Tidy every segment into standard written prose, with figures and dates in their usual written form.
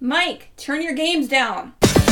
Mike, turn your games down.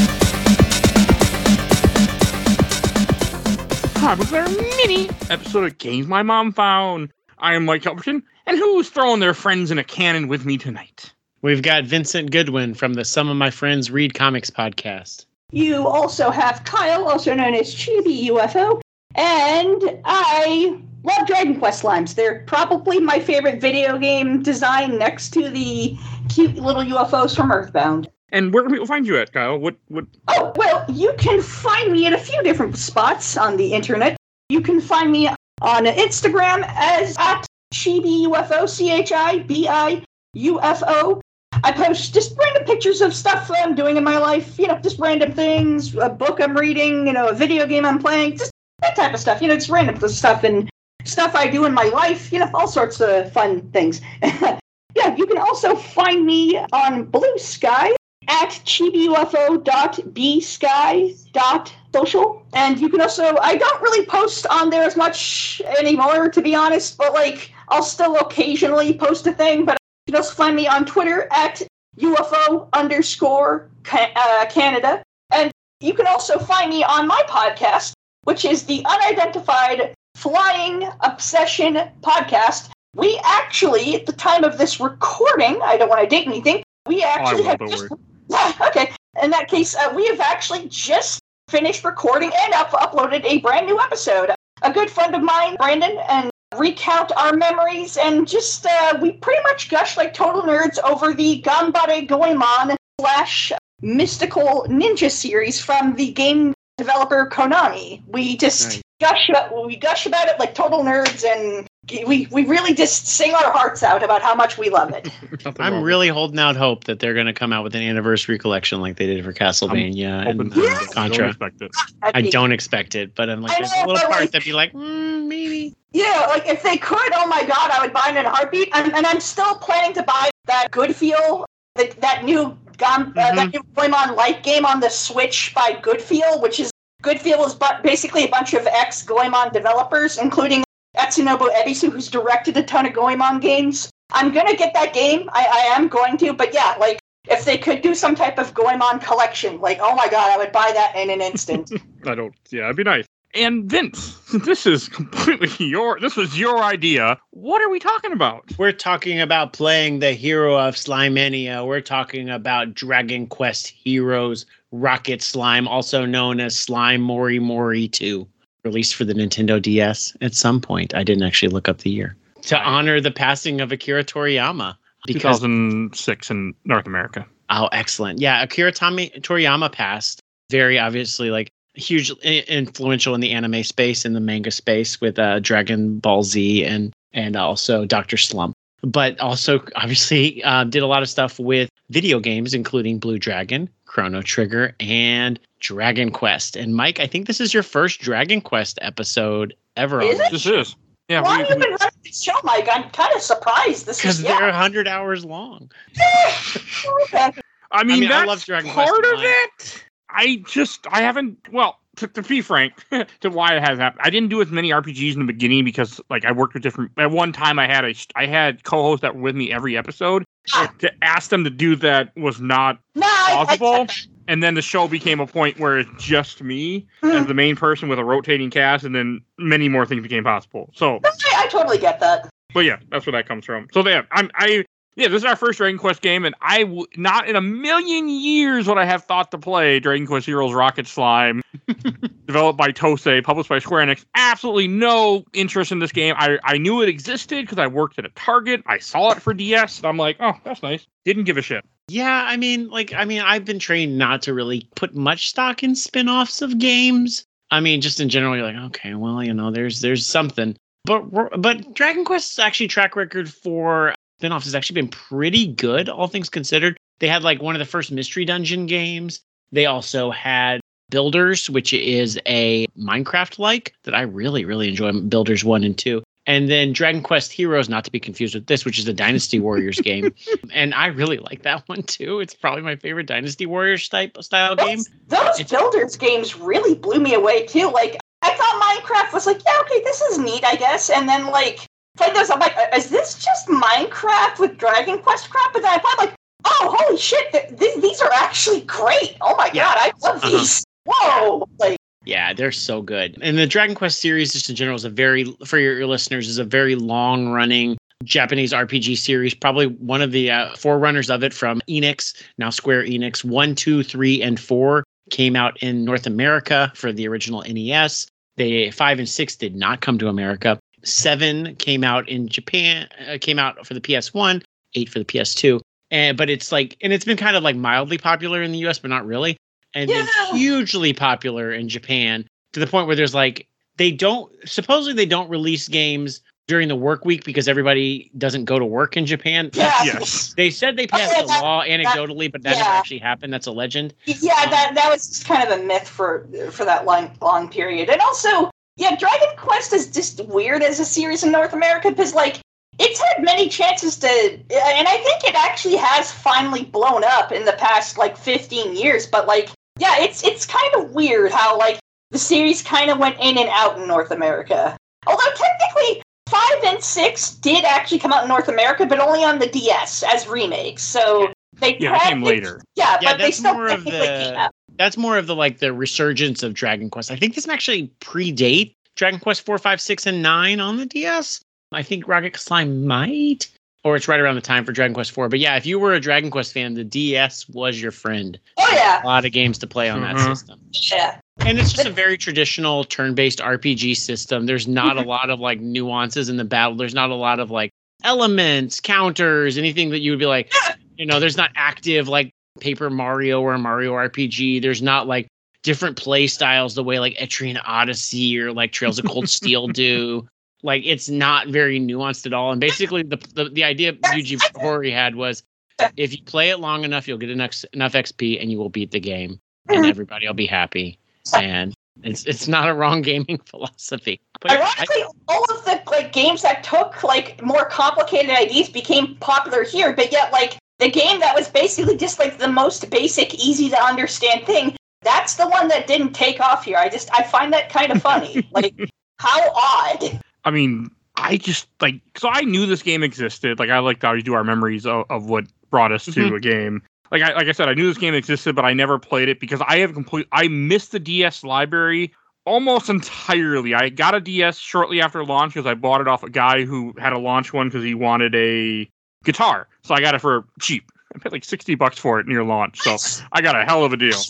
Time for a mini episode of Games My Mom Found. I am Mike Elberton, and who's throwing their friends in a cannon with me tonight? We've got Vincent Goodwin from the Some of My Friends Read Comics podcast. You also have Kyle, also known as Chibi UFO, and I love Dragon Quest slimes. They're probably my favorite video game design next to the cute little UFOs from Earthbound. And where can people find you at, Kyle? What? Oh, well, you can find me in a few different spots on the internet. You can find me on Instagram as at Chibi UFO, CHIBI-UFO. I post just random pictures of stuff I'm doing in my life, just random things, a book I'm reading, a video game I'm playing, just that type of stuff, just random stuff and stuff I do in my life, all sorts of fun things. Yeah, you can also find me on Blue Sky at chibufo.bsky.social. And you can also, I don't really post on there as much anymore, to be honest, but I'll still occasionally post a thing, but you can also find me on Twitter at UFO_Canada. And you can also find me on my podcast, which is the Unidentified Flying Obsession Podcast. We actually, at the time of this recording, I don't want to date anything, we actually have just... Okay, in that case, we have actually just finished recording and uploaded a brand new episode. A good friend of mine, Brandon, and recount our memories, and just, we pretty much gush like total nerds over the Ganbare Goemon / Mystical Ninja series from the game developer Konami. We just gush about it like total nerds, and we really just sing our hearts out about how much we love it. I'm really holding out hope that they're going to come out with an anniversary collection like they did for Castlevania and Contra. I don't expect it, but I'm like, there's a little part that'd be like, maybe. Yeah, if they could, oh my god, I would buy it in a heartbeat. And I'm still planning to buy that Goodfeel, that new Goemon Light game on the Switch by Goodfeel, which is Goodfeel is basically a bunch of ex-Goemon developers, including Atsunobu Ebisu, who's directed a ton of Goemon games. I'm going to get that game. I am going to, but yeah, if they could do some type of Goemon collection, oh my god, I would buy that in an instant. It'd be nice. And Vince, this is this was your idea. What are we talking about? We're talking about playing the hero of Slimania. We're talking about Dragon Quest Heroes Rocket Slime, also known as Slime Mori Mori 2. Released for the Nintendo DS at some point. I didn't actually look up the year. To honor the passing of Akira Toriyama. 2006 in North America. Oh, excellent. Yeah, Akira Toriyama passed. Very obviously, hugely influential in the anime space, in the manga space with Dragon Ball Z and also Dr. Slump. But also, obviously, did a lot of stuff with video games, including Blue Dragon, Chrono Trigger, and Dragon Quest. And Mike, I think this is your first Dragon Quest episode ever. This is. Yeah. Why have you been running this show, Mike? I'm kind of surprised. Because they're 100 hours long. Okay. I mean, that's I love Dragon part Quest of it. I haven't, to be frank, to why it has happened. I didn't do as many RPGs in the beginning because, I worked with different, at one time I had co-hosts that were with me every episode. To ask them to do that was not possible. And then the show became a point where it's just me as the main person with a rotating cast, and then many more things became possible. So I totally get that. But yeah, that's where that comes from. So this is our first Dragon Quest game, and not in a million years would I have thought to play Dragon Quest Heroes Rocket Slime, developed by Tosei, published by Square Enix. Absolutely no interest in this game. I knew it existed because I worked at a Target. I saw it for DS, and I'm like, oh, that's nice. Didn't give a shit. Yeah, I've been trained not to really put much stock in spin-offs of games. Just in general, you're like, okay, well, there's something. But Dragon Quest's actually track record for spin-offs has actually been pretty good, all things considered. They had one of the first Mystery Dungeon games. They also had Builders, which is a Minecraft-like that I really, really enjoy, Builders 1 and 2. And then Dragon Quest Heroes, not to be confused with this, which is a Dynasty Warriors game. And I really like that one, too. It's probably my favorite Dynasty Warriors style game. Those Builders games really blew me away, too. I thought Minecraft was this is neat, I guess. And then, played those, I'm like, is this just Minecraft with Dragon Quest crap? But then I played, oh, holy shit, these are actually great. Oh my god, I love these. Whoa. Yeah, they're so good. And the Dragon Quest series, just in general, is for your listeners, is a very long-running Japanese RPG series. Probably one of the forerunners of it from Enix, now Square Enix. 1, 2, 3, and 4 came out in North America for the original NES. 5 and 6 did not come to America. 7 came out in Japan, came out for the PS1, 8 for the PS2. But it's been kind of like mildly popular in the US, but not really. And then hugely popular in Japan to the point where there's they don't release games during the work week because everybody doesn't go to work in Japan. Yeah. Yes. They said they passed a law anecdotally, but that never actually happened. That's a legend. Yeah, that was just kind of a myth for that long period. And also, Dragon Quest is just weird as a series in North America because it's had many chances to, and I think it actually has finally blown up in the past 15 years, but it's kind of weird how the series kind of went in and out in North America. Although technically 5 and 6 did actually come out in North America, but only on the DS as remakes. So they came later. Yeah, but they still technically came out. That's more of the resurgence of Dragon Quest. I think this actually predate Dragon Quest 4, 5, 6, and 9 on the DS. I think Rocket Slime might, or it's right around the time for Dragon Quest 4. But yeah, if you were a Dragon Quest fan, the DS was your friend. Oh yeah, a lot of games to play on that system. Yeah, and it's just a very traditional turn-based RPG system. There's not a lot of nuances in the battle. There's not a lot of elements, counters, anything that you would be there's not active Paper Mario or Mario RPG. There's not different play styles the way Etrian Odyssey or Trails of Cold Steel do. It's not very nuanced at all. And basically the idea Yuji Horii had was if you play it long enough, you'll get enough XP and you will beat the game and everybody will be happy. And it's not a wrong gaming philosophy. But ironically, all of the games that took more complicated ideas became popular here, but yet the game that was basically just the most basic, easy to understand thing, that's the one that didn't take off here. I find that kind of funny. How odd. I mean, so I knew this game existed. I like to always do our memories of what brought us to a game. Like I said, I knew this game existed, but I never played it because I missed the DS library almost entirely. I got a DS shortly after launch because I bought it off a guy who had a launch one because he wanted a guitar. So I got it for cheap. I paid $60 for it near launch. So I got a hell of a deal.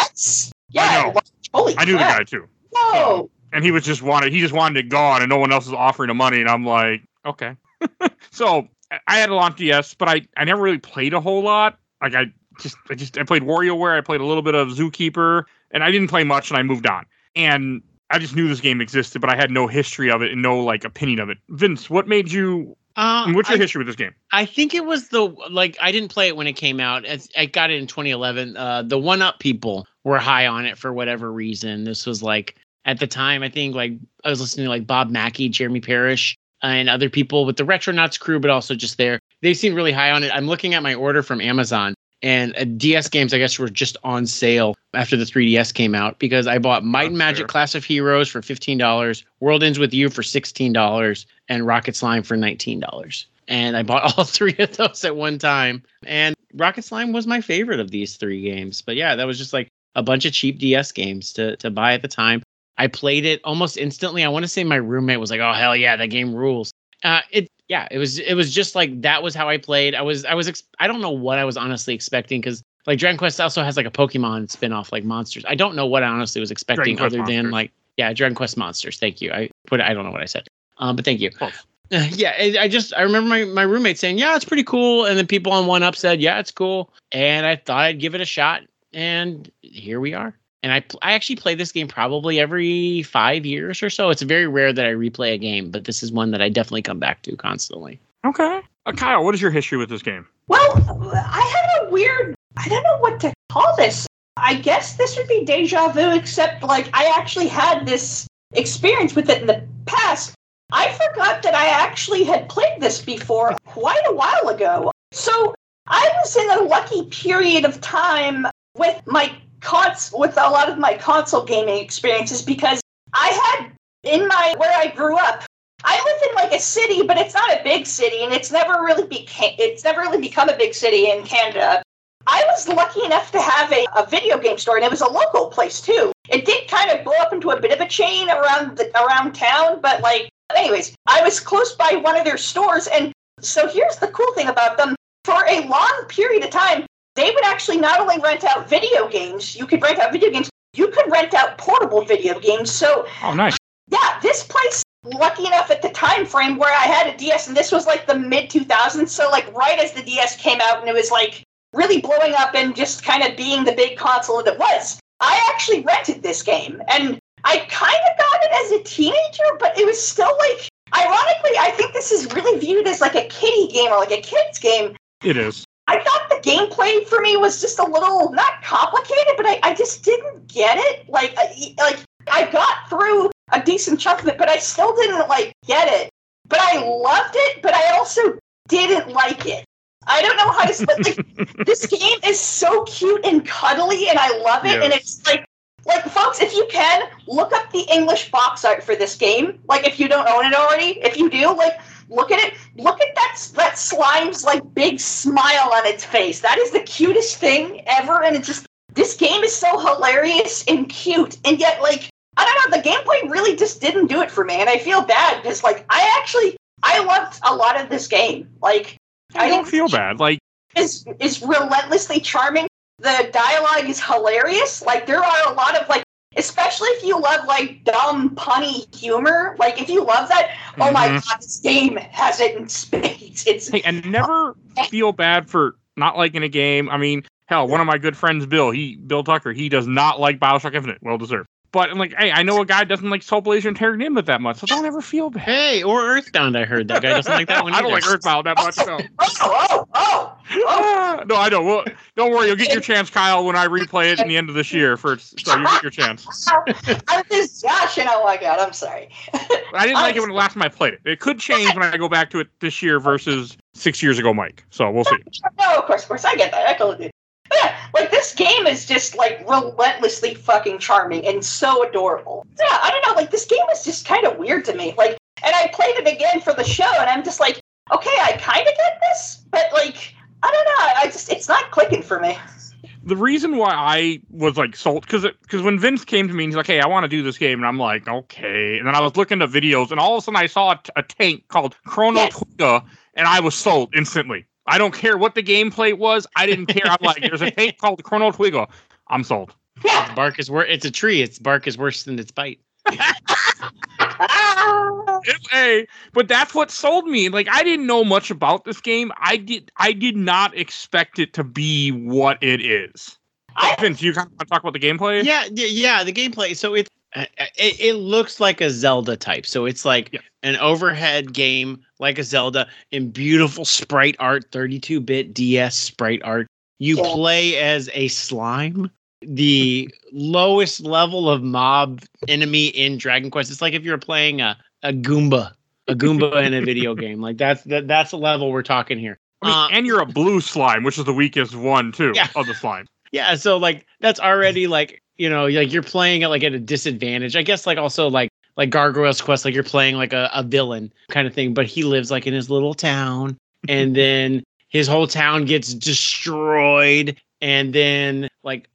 I know. Holy I knew crap. the guy too. Whoa. So, and he just wanted it gone and no one else is offering the money. And I'm like, okay. So I had a launch DS, but I never really played a whole lot. I played WarioWare. I played a little bit of Zookeeper and I didn't play much and I moved on. And I just knew this game existed, but I had no history of it and no opinion of it. Vince, what made you, what's your history with this game? I think it was I didn't play it when it came out. I got it in 2011. The 1UP people were high on it for whatever reason. This was at the time, I think I was listening to Bob Mackey, Jeremy Parrish, and other people with the Retronauts crew, but also just there. They seemed really high on it. I'm looking at my order from Amazon, and DS games, I guess, were just on sale after the 3DS came out because I bought Might and Magic Class of Heroes for $15, World Ends With You for $16, and Rocket Slime for $19. And I bought all three of those at one time. And Rocket Slime was my favorite of these three games. But yeah, that was just a bunch of cheap DS games to buy at the time. I played it almost instantly. I want to say my roommate was like, "Oh hell yeah, that game rules." It was just that was how I played. I don't know what I was honestly expecting because Dragon Quest also has a Pokemon spinoff Monsters. I don't know what I honestly was expecting other than Dragon Quest Monsters. Thank you. I don't know what I said. But thank you. I remember my roommate saying, "Yeah, it's pretty cool," and then people on 1UP said, "Yeah, it's cool," and I thought I'd give it a shot, and here we are. And I actually play this game probably every 5 years or so. It's very rare that I replay a game, but this is one that I definitely come back to constantly. Okay. Kyle, what is your history with this game? Well, I had I don't know what to call this. I guess this would be deja vu, except I actually had this experience with it in the past. I forgot that I actually had played this before quite a while ago. So I was in a lucky period of time with with a lot of my console gaming experiences because I had where I grew up, I live in like a city, but it's not a big city, and it's never really become a big city in Canada. I was lucky enough to have a video game store, and it was a local place too. It did kind of blow up into a bit of a chain around town, but like, anyways, I was close by one of their stores, and so here's the cool thing about them. For a long period of time, they would actually not only rent out video games, you could rent out video games, you could rent out portable video games. So, oh, nice. Yeah, this place, lucky enough at the time frame where I had a DS, and this was like the mid-2000s, so like right as the DS came out and it was like really blowing up and just kind of being the big console that it was, I actually rented this game. And I kind of got it as a teenager, but it was still like, ironically, I think this is really viewed as like a kiddie game or like a kid's game. It is. I thought the gameplay for me was just a little, not complicated, but I just didn't get it. Like I got through a decent chunk of it, but I still didn't like get it. But I loved it, but I also didn't like it. I don't know how to split. Like, this game is so cute and cuddly, and I love it. Yes. And it's like folks, if you can look up the English box art for this game. Like, if you don't own it already, if you do, like, look at it. Look at that slime's like big smile on its face. That is the cutest thing ever, and it's just, this game is so hilarious and cute, and yet, like, I don't know, the gameplay really just didn't do it for me, and I feel bad because, like, I loved a lot of this game. Like, I don't feel bad. Like, is relentlessly charming. The dialogue is hilarious. Like, there are a lot of, like, especially if you love, like, dumb, punny humor. Like, if you love that, oh my god, this game has it in spades. Hey, and never feel bad for not liking a game. I mean, hell, one of my good friends, Bill Tucker, he does not like BioShock Infinite. Well deserved. But I'm like, hey, I know a guy doesn't like Soul Blazer and Terran Nimbus that much, so don't ever feel bad. Hey, or Earthbound, I heard that guy doesn't like that one either. I don't like Earthbound that much, no. No, I don't. Well, don't worry, you'll get your chance, Kyle, when I replay it in the end of this year. So you get your chance. I'm just joshing. Oh my god, I'm sorry. I didn't like it when the last time I played it. It could change when I go back to it this year versus 6 years ago, Mike. So we'll see. No, of course, I get that. I totally do. Yeah, like, this game is just, like, relentlessly fucking charming and so adorable. Yeah, I don't know, like, this game is just kind of weird to me. Like, and I played it again for the show, and I'm just like, okay, I kind of get this, but, like, I don't know, it's not clicking for me. The reason why I was, like, sold, because when Vince came to me and he's like, hey, I want to do this game, and I'm like, okay. And then I was looking at videos, and all of a sudden I saw a tank called Chrono Trigger, and I was sold instantly. I don't care what the gameplay was. I didn't care. I'm like, there's a tank called Chrono Trigger. I'm sold. Yeah. Its bark is it's a tree. Its bark is worse than its bite. Hey, but that's what sold me. Like, I didn't know much about this game. I did not expect it to be what it is. Vince, do you kind of want to talk about the gameplay? Yeah, the gameplay. So it looks like a Zelda type. So it's like an overhead game like a Zelda in beautiful sprite art, 32-bit DS sprite art. You play as a slime, the lowest level of mob enemy in Dragon Quest. It's like if you're playing a Goomba in a video game. Like that's the level we're talking here. I mean, and you're a blue slime, which is the weakest one too of the slime. Yeah, so like that's already like, you know, like you're playing it like at a disadvantage. I guess like also like Gargoyle's Quest, like you're playing like a villain kind of thing, but he lives like in his little town, and then his whole town gets destroyed, and then like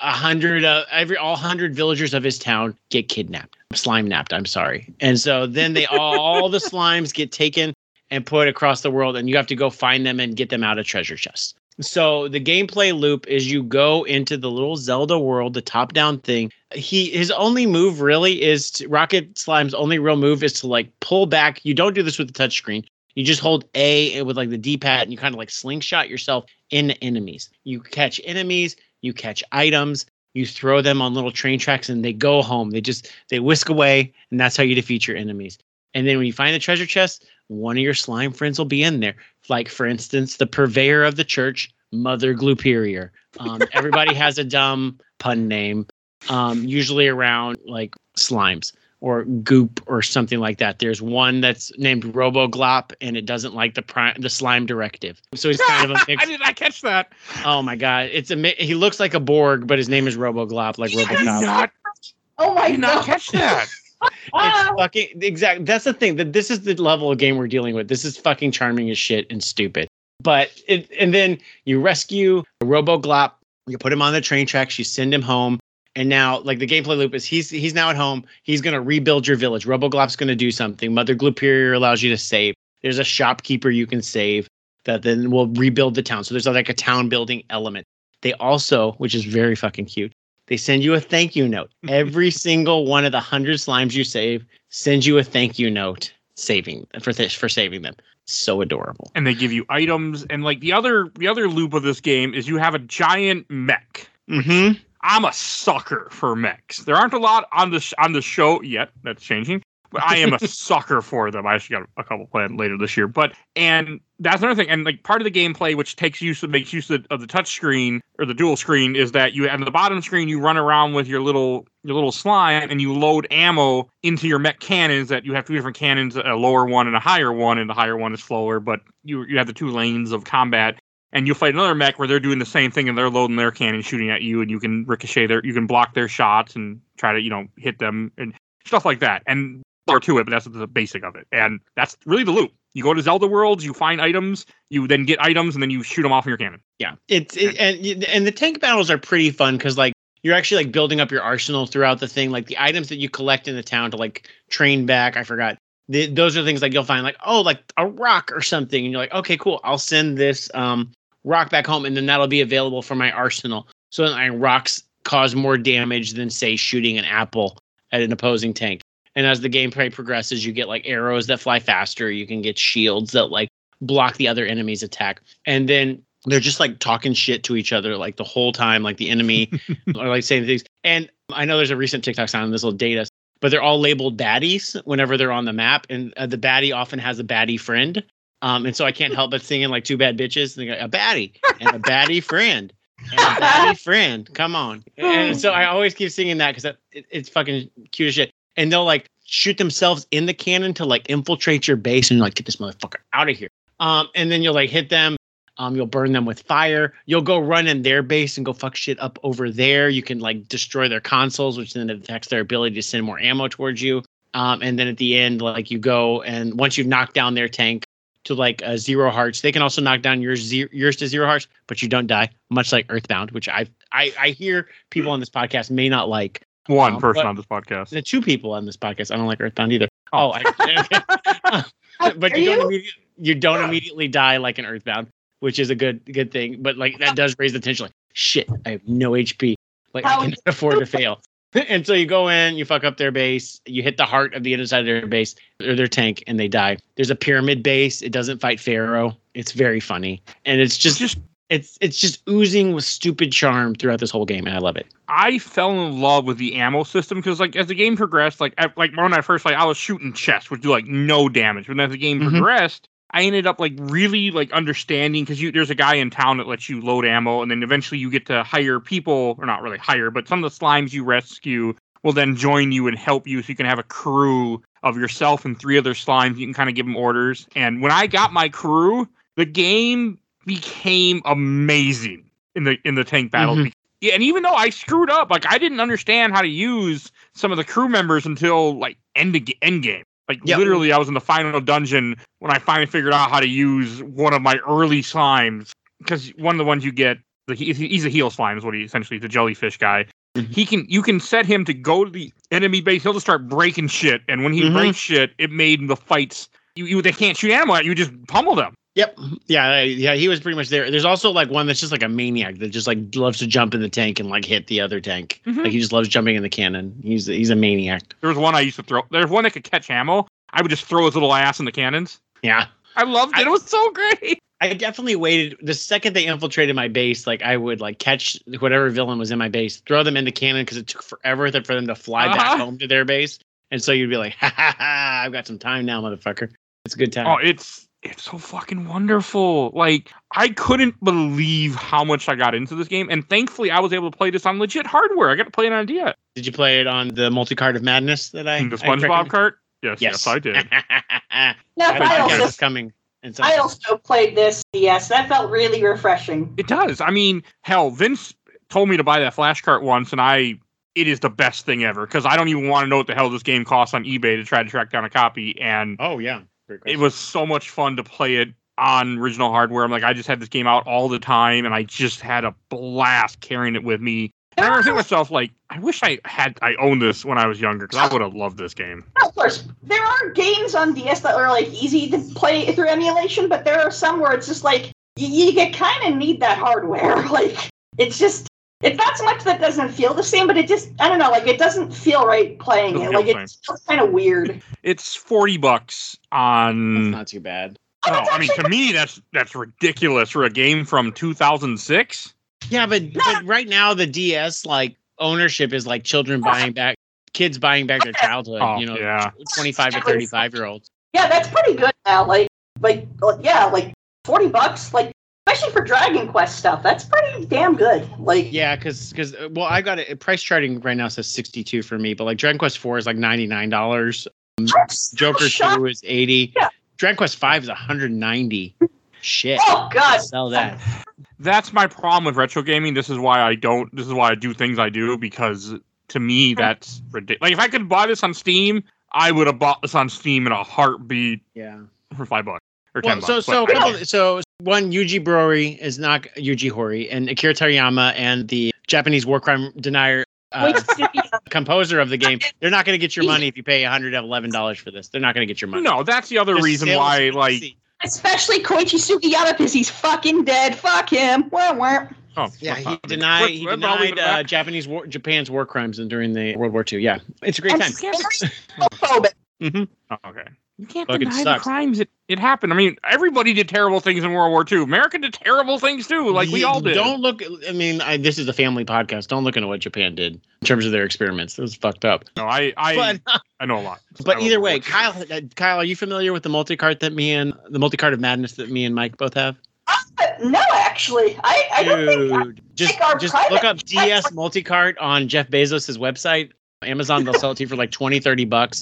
100 villagers of his town get slime-napped, I'm sorry. And so then they all the slimes get taken and put across the world, and you have to go find them and get them out of treasure chests. So the gameplay loop is you go into the little Zelda world, the top-down thing. His only move really is Rocket Slime's only real move is to like pull back. You don't do this with the touchscreen. You just hold A with like the D-pad, and you kind of like slingshot yourself into enemies. You catch enemies, you catch items, you throw them on little train tracks, and they go home. They whisk away, and that's how you defeat your enemies. And then when you find the treasure chest, one of your slime friends will be in there. Like, for instance, the purveyor of the church, Mother Gluperior. Everybody has a dumb pun name, usually around like slimes or goop or something like that. There's one that's named Roboglop, and it doesn't like the slime directive. So he's kind of a mix. I did not catch that. Oh my god, he looks like a Borg, but his name is Roboglop, like Robocop. Oh my god! I did not catch that. It's fucking exact. That's the thing. That this is the level of game we're dealing with. This is fucking charming as shit and stupid. But and then you rescue RoboGlop. You put him on the train tracks. You send him home. And now, like, the gameplay loop is he's now at home. He's going to rebuild your village. RoboGlop's going to do something. Mother Gluperior allows you to save. There's a shopkeeper you can save that then will rebuild the town. So there's like a town building element. They also, which is very fucking cute, they send you a thank you note. Every single one of the 100 slimes you save sends you a thank you note for saving them. So adorable. And they give you items. And like the other loop of this game is you have a giant mech. Mm-hmm. I'm a sucker for mechs. There aren't a lot on the show yet. That's changing. But I am a sucker for them. I actually got a couple planned later this year. And that's another thing. And like part of the gameplay, which makes use of the touch screen or the dual screen, is that you on the bottom screen you run around with your little slime and you load ammo into your mech cannons. That you have two different cannons, a lower one and a higher one, and the higher one is slower. But you have the two lanes of combat. And you'll fight another mech where they're doing the same thing and they're loading their cannon, shooting at you, and you can you can block their shots and try to hit them and stuff like that. And more to it, but that's the basic of it. And that's really the loop. You go to Zelda worlds, you find items, you then get items, and then you shoot them off in your cannon. Yeah, and the tank battles are pretty fun because like you're actually like building up your arsenal throughout the thing. Like the items that you collect in the town to like train back. I forgot. Those are things like you'll find like like a rock or something, and you're like, okay, cool. I'll send this rock back home, and then that'll be available for my arsenal. So then rocks cause more damage than say shooting an apple at an opposing tank. And as the gameplay progresses, you get like arrows that fly faster. You can get shields that like block the other enemy's attack. And then they're just like talking shit to each other like the whole time, like the enemy are like saying things. And I know there's a recent TikTok sound in this little data, but they're all labeled baddies whenever they're on the map. And the baddie often has a baddie friend. And so I can't help but singing like two bad bitches. And they go, a baddie and a baddie friend. And a baddie friend. Come on. And so I always keep singing that because it's fucking cute as shit. And they'll like shoot themselves in the cannon to like infiltrate your base and like get this motherfucker out of here. And then you'll like hit them. You'll burn them with fire. You'll go run in their base and go fuck shit up over there. You can like destroy their consoles, which then affects their ability to send more ammo towards you. And then at the end, like you go and once you've knocked down their tank to like 0 hearts, they can also knock down yours to 0 hearts, but you don't die. Much like Earthbound, which I hear people on this podcast may not like. One person on this podcast. The 2 people on this podcast. I don't like Earthbound either. But you don't immediately die like an Earthbound, which is a good thing. But like that does raise the tension. Like shit, I have no HP. Like I cannot afford to fail. And so you go in, you fuck up their base, you hit the heart of the inside of their base or their tank, and they die. There's a pyramid base. It doesn't fight Pharaoh. It's very funny, and it's just oozing with stupid charm throughout this whole game, and I love it. I fell in love with the ammo system because, like, as the game progressed, like when I first I was shooting chests, which do like no damage. But as the game progressed, I ended up like really like understanding because there's a guy in town that lets you load ammo, and then eventually you get to hire people, or not really hire, but some of the slimes you rescue will then join you and help you, so you can have a crew of yourself and 3 other slimes. You can kind of give them orders. And when I got my crew, the game became amazing in the tank battles. Mm-hmm. Yeah, and even though I screwed up, like I didn't understand how to use some of the crew members until like end game. Like literally, I was in the final dungeon when I finally figured out how to use one of my early slimes. Because one of the ones you get, he's a heal slime, is what he essentially, the jellyfish guy. Mm-hmm. You can set him to go to the enemy base. He'll just start breaking shit, and when he breaks shit, it made the fights. They can't shoot ammo at you. Just pummel them. Yep. Yeah. He was pretty much there. There's also like one that's just like a maniac that just like loves to jump in the tank and like hit the other tank. Mm-hmm. Like he just loves jumping in the cannon. He's a maniac. There was one I used to throw. There's one that could catch ammo. I would just throw his little ass in the cannons. Yeah. I loved it. It was so great. I definitely waited. The second they infiltrated my base, like I would like catch whatever villain was in my base, throw them in the cannon because it took forever for them to fly back home to their base. And so you'd be like, ha ha ha, I've got some time now, motherfucker. It's a good time. Oh, it's so fucking wonderful. Like, I couldn't believe how much I got into this game. And thankfully, I was able to play this on legit hardware. I got to play it on a DS. Did you play it on the multi-cart of madness that I... The SpongeBob cart? Yes, I did. I also played this DS. That felt really refreshing. It does. I mean, hell, Vince told me to buy that flash cart once, and I it is the best thing ever because I don't even want to know what the hell this game costs on eBay to try to track down a copy. And Oh yeah, great question. it was so much fun to play it on original hardware. I'm like, I just had this game out all the time, and I just had a blast carrying it with me. And I remember thinking to myself, like, I wish I owned this when I was younger because I would have loved this game. Of course, there are games on DS that are like easy to play through emulation, but there are some where it's just like you kind of need that hardware. Like it's not so much that it doesn't feel the same, but it just I don't know, like it doesn't feel right playing it. Like it's kind of weird. It's $40 on. That's not too bad. Oh, I mean, to me, that's ridiculous for a game from 2006. Yeah, but right now the DS like ownership is like kids buying back their childhood. Oh, you know, yeah. 25 to 35-year-olds. Yeah, that's pretty good now. Like $40, like especially for Dragon Quest stuff. That's pretty damn good. Like Yeah, because I got it. Price charting right now says 62 for me, but like Dragon Quest 4 is like $99. Joker 2 is 80. Yeah. Dragon Quest 5 is 190. Shit. Oh God. Sell that. That's my problem with retro gaming. This is why I do things I do, because to me that's ridiculous. Like if I could buy this on Steam, I would have bought this on Steam in a heartbeat. Yeah. For $5 or Well, $10. so one, Yuji Horii is not Yuji Horii, and Akira Toriyama and the Japanese war crime denier composer of the game, they're not going to get your money if you pay $111 for this. They're not going to get your money. No, that's the other reason why, like, especially Koichi Sugiyama because he's fucking dead. Fuck him. Wah. oh Yeah, what's he up? denied Japan's war crimes during the World War II. Yeah, it's a great time. Homophobic. Mm-hmm. Oh, okay. You can't Fucking deny the sucks. crimes. It happened. I mean, everybody did terrible things in World War II. America did terrible things too. Like we all did. Don't look. I mean, this is a family podcast. Don't look into what Japan did in terms of their experiments. It was fucked up. No, I know a lot. But I either don't way, know. Kyle, are you familiar with the multi-cart of madness that me and Mike both have? No, actually, I don't think. Dude, our just private- look up DS multi-cart on Jeff Bezos' website. Amazon, they'll sell it to you for like $20-$30.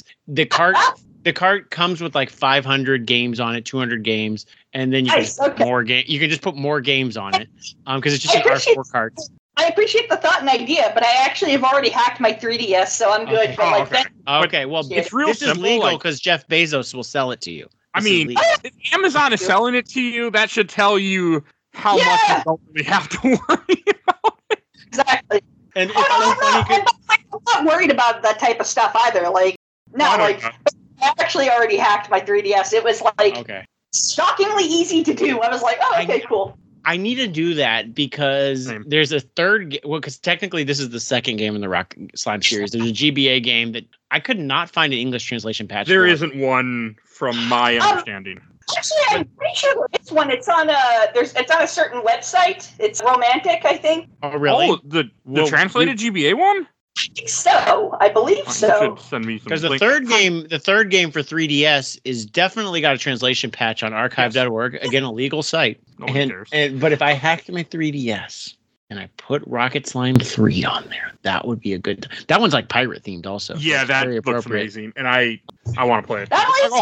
The cart comes with like 500 games on it, 200 games, and then you can just put more game. You can just put more games on it because it's just an R4 cart. I appreciate the thought and idea, but I actually have already hacked my 3DS, so I'm good. Okay. But like okay. Okay, well, It's real this simple, is legal like- because Jeff Bezos will sell it to you. I This is mean, legal. if Amazon is selling it to you, that should tell you how much you don't really have to worry about. exactly. And it's Oh, so funny. I'm not worried about that type of stuff either. Like, no, I don't like know. I actually already hacked my 3DS. It was like Okay. shockingly easy to do. I was like, oh, okay, cool. I need to do that because Same. there's a third. Well, because technically this is the second game in the Rock Slime series. There's a GBA game that I could not find an English translation patch. There for. isn't one from my understanding. Actually, I'm pretty sure there is one. It's on it's on a certain website. It's Romantic, I think. Oh, really? Oh, the Well, translated GBA one? I think so. I believe You so. should send me some. Because the link. third game for 3DS is definitely got a translation patch on archive.org. Again, a legal site. No one cares. But if I hacked my 3DS and I put Rocket Slime 3 on there, that would be a good. That one's like pirate themed also. Yeah, It's that very looks appropriate. amazing, and I want to play it. Not Oh,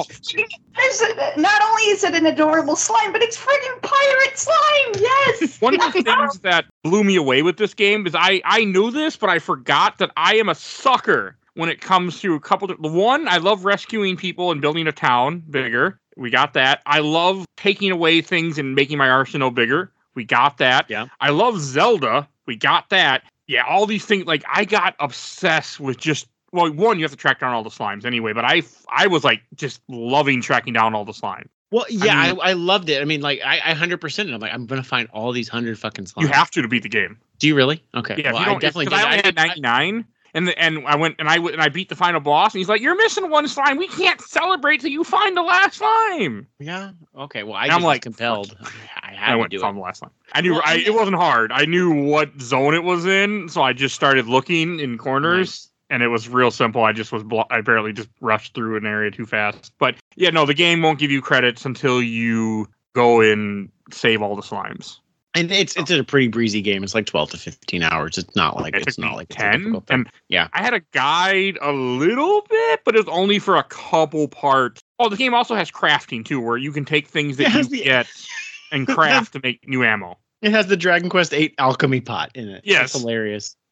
only is it an adorable slime, but it's friggin' pirate slime. Yes. one of the things that blew me away with this game is I knew this, but I forgot that I am a sucker when it comes to a couple of... One, I love rescuing people and building a town bigger. We got that. I love taking away things and making my arsenal bigger. We got that. Yeah. I love Zelda. We got that. Yeah, all these things. Like, I got obsessed with just... Well, one, you have to track down all the slimes anyway, but I was, like, just loving tracking down all the slime. Well, yeah, I mean- I loved it. I mean, like, I 100%. I'm like, I'm going to find all these 100 fucking slimes. You have to beat the game. Do you really? Okay. Yeah, well, if you I don't, definitely because did. I only had 99, and I went and I beat the final boss, and he's like, "You're missing one slime. We can't celebrate till you find the last slime." Yeah. Okay. Well, I And just I'm was like, compelled. I had I to went do and found it. the last slime. I knew Well, it wasn't hard. I knew what zone it was in, so I just started looking in corners. Nice. And it was real simple. I just was I barely just rushed through an area too fast. But yeah, no, the game won't give you credits until you go and save all the slimes. And it's a pretty breezy game. It's like 12 to 15 hours. It's not like It it's took not me like it's a 10. difficult thing. And Yeah. I had a guide a little bit, but it was only for a couple parts. Oh, the game also has crafting too, where you can take things that Yes, you get and craft to make new ammo. It has the Dragon Quest VIII alchemy pot in it. Yes. It's hilarious.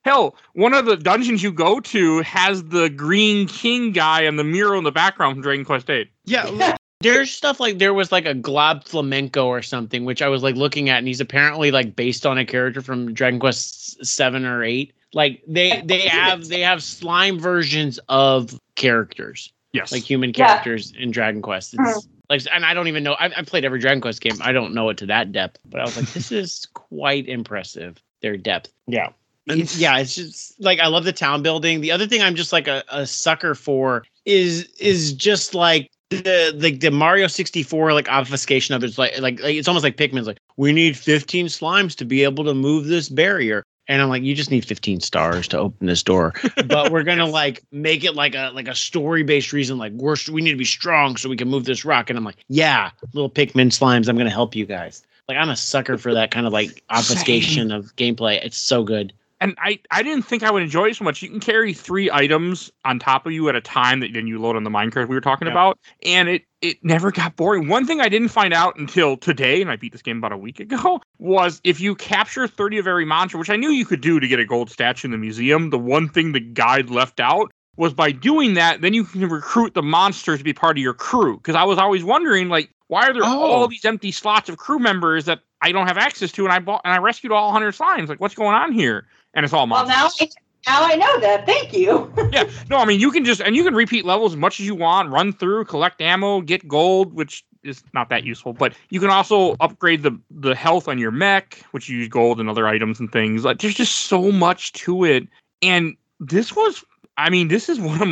Hell, one of the dungeons you go to has the Green King guy and the mural in the background from Dragon Quest VIII. Yeah, there's stuff like there was like a Glob Flamenco or something, which I was like looking at, and he's apparently like based on a character from Dragon Quest 7 or 8. Like they have slime versions of characters. Yes. Like human characters in Dragon Quest. It's like, and I don't even know. I've played every Dragon Quest game. I don't know it to that depth, but I was like, this is quite impressive. Their depth. Yeah. It's just like I love the town building. The other thing I'm just like a sucker for is just like the Mario 64 like obfuscation of it. It's like it's almost like Pikmin's like, we need 15 slimes to be able to move this barrier. And I'm like, you just need 15 stars to open this door. But we're gonna like make it like a story-based reason, like we need to be strong so we can move this rock. And I'm like, yeah, little Pikmin slimes, I'm gonna help you guys. Like I'm a sucker for that kind of like obfuscation of gameplay. It's so good. And I didn't think I would enjoy it so much. You can carry 3 items on top of you at a time that then you load on the minecart we were talking about. And it never got boring. One thing I didn't find out until today, and I beat this game about a week ago, was if you capture 30 of every monster, which I knew you could do to get a gold statue in the museum, the one thing the guide left out was by doing that, then you can recruit the monsters to be part of your crew. Because I was always wondering, like, why are there all these empty slots of crew members that I don't have access to? And I rescued all 100 slimes. Like, what's going on here? And it's all monsters. Well, now I know that. Thank you. Yeah. No, I mean, you can repeat levels as much as you want, run through, collect ammo, get gold, which is not that useful. But you can also upgrade the health on your mech, which you use gold and other items and things. Like, there's just so much to it. And this is one of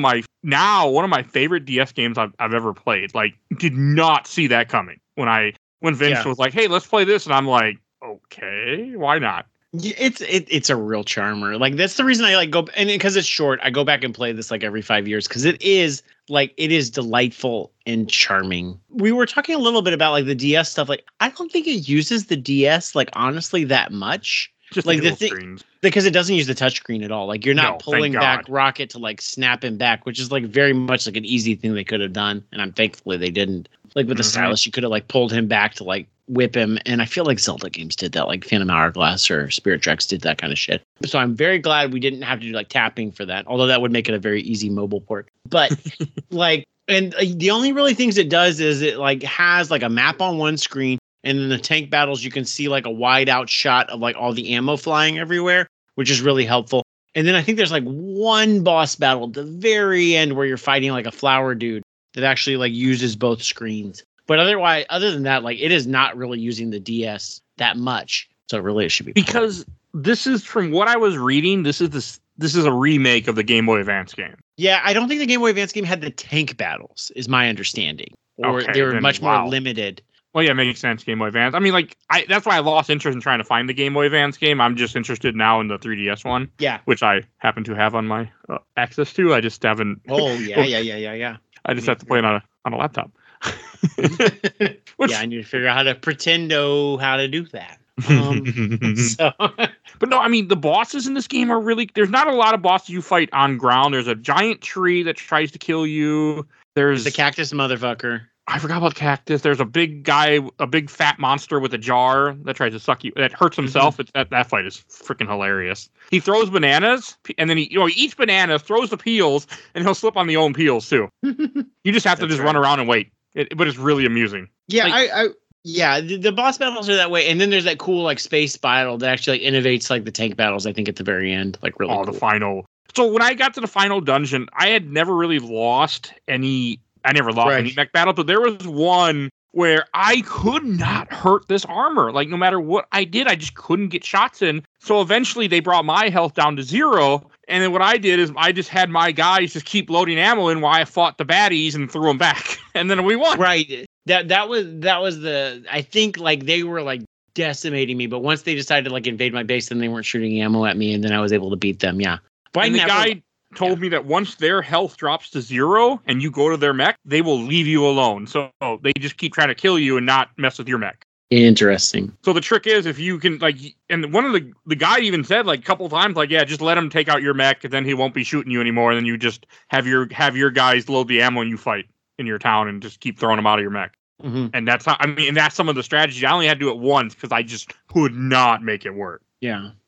my favorite DS games I've ever played. Like, did not see that coming when Vince was like, hey, let's play this. And I'm like, okay, why not? It's a real charmer. Like that's the reason I like go, and because it's short, I go back and play this like every 5 years because it is delightful and charming. We were talking a little bit about like the DS stuff. Like I don't think it uses the DS like honestly that much. Just like the screens. Because it doesn't use the touchscreen at all. Like you're not pulling back Rocket to like snap him back, which is like very much like an easy thing they could have done, and thankfully they didn't. Like with the stylus, you could have like pulled him back to like whip him, and I feel like Zelda games did that, like Phantom Hourglass or Spirit Tracks did that kind of shit. So I'm very glad we didn't have to do like tapping for that, although that would make it a very easy mobile port. But like, and the only really things it does is it like has like a map on one screen, and in the tank battles you can see like a wide out shot of like all the ammo flying everywhere, which is really helpful. And then I think there's like one boss battle at the very end where you're fighting like a flower dude that actually like uses both screens. But other than that, like it is not really using the DS that much. So really it should be because this is from what I was reading. This is a remake of the Game Boy Advance game. Yeah, I don't think the Game Boy Advance game had the tank battles, is my understanding, or they were much more limited. Well, yeah, makes sense. Game Boy Advance. I mean, like that's why I lost interest in trying to find the Game Boy Advance game. I'm just interested now in the 3DS one. Yeah, which I happen to have on my access to. I just haven't. Oh yeah. I just have to play it on a laptop. I need to figure out how to pretendo how to do that. But no, I mean the bosses in this game are really. There's not a lot of bosses you fight on ground. There's a giant tree that tries to kill you. There's the cactus motherfucker. I forgot about cactus. There's a big guy, a big fat monster with a jar that tries to suck you. That hurts himself. That fight is freaking hilarious. He throws bananas, and then he eats bananas, throws the peels, and he'll slip on the own peels too. You just have to run around and wait. But it's really amusing. Yeah, the boss battles are that way, and then there's that cool like space battle that actually like innovates like the tank battles. I think at the very end, like really. Oh, cool. The final. So when I got to the final dungeon, I had never really lost any. I never lost any mech battle, but there was one where I could not hurt this armor. Like no matter what I did, I just couldn't get shots in. So eventually they brought my health down to 0. And then what I did is I just had my guys just keep loading ammo in while I fought the baddies and threw them back. And then we won. Right. That was the, I think like they were like decimating me, but once they decided to like invade my base, then they weren't shooting ammo at me, and then I was able to beat them. Yeah. But and the guy told me that once their health drops to 0 and you go to their mech, they will leave you alone. So they just keep trying to kill you and not mess with your mech. Interesting. So the trick is if you can like, and one of the guy even said like a couple of times, like, yeah, just let him take out your mech and then he won't be shooting you anymore. And then you just have your guys load the ammo and you fight in your town and just keep throwing them out of your mech. Mm-hmm. And that's how, I mean, that's some of the strategy. I only had to do it once because I just could not make it work. Yeah.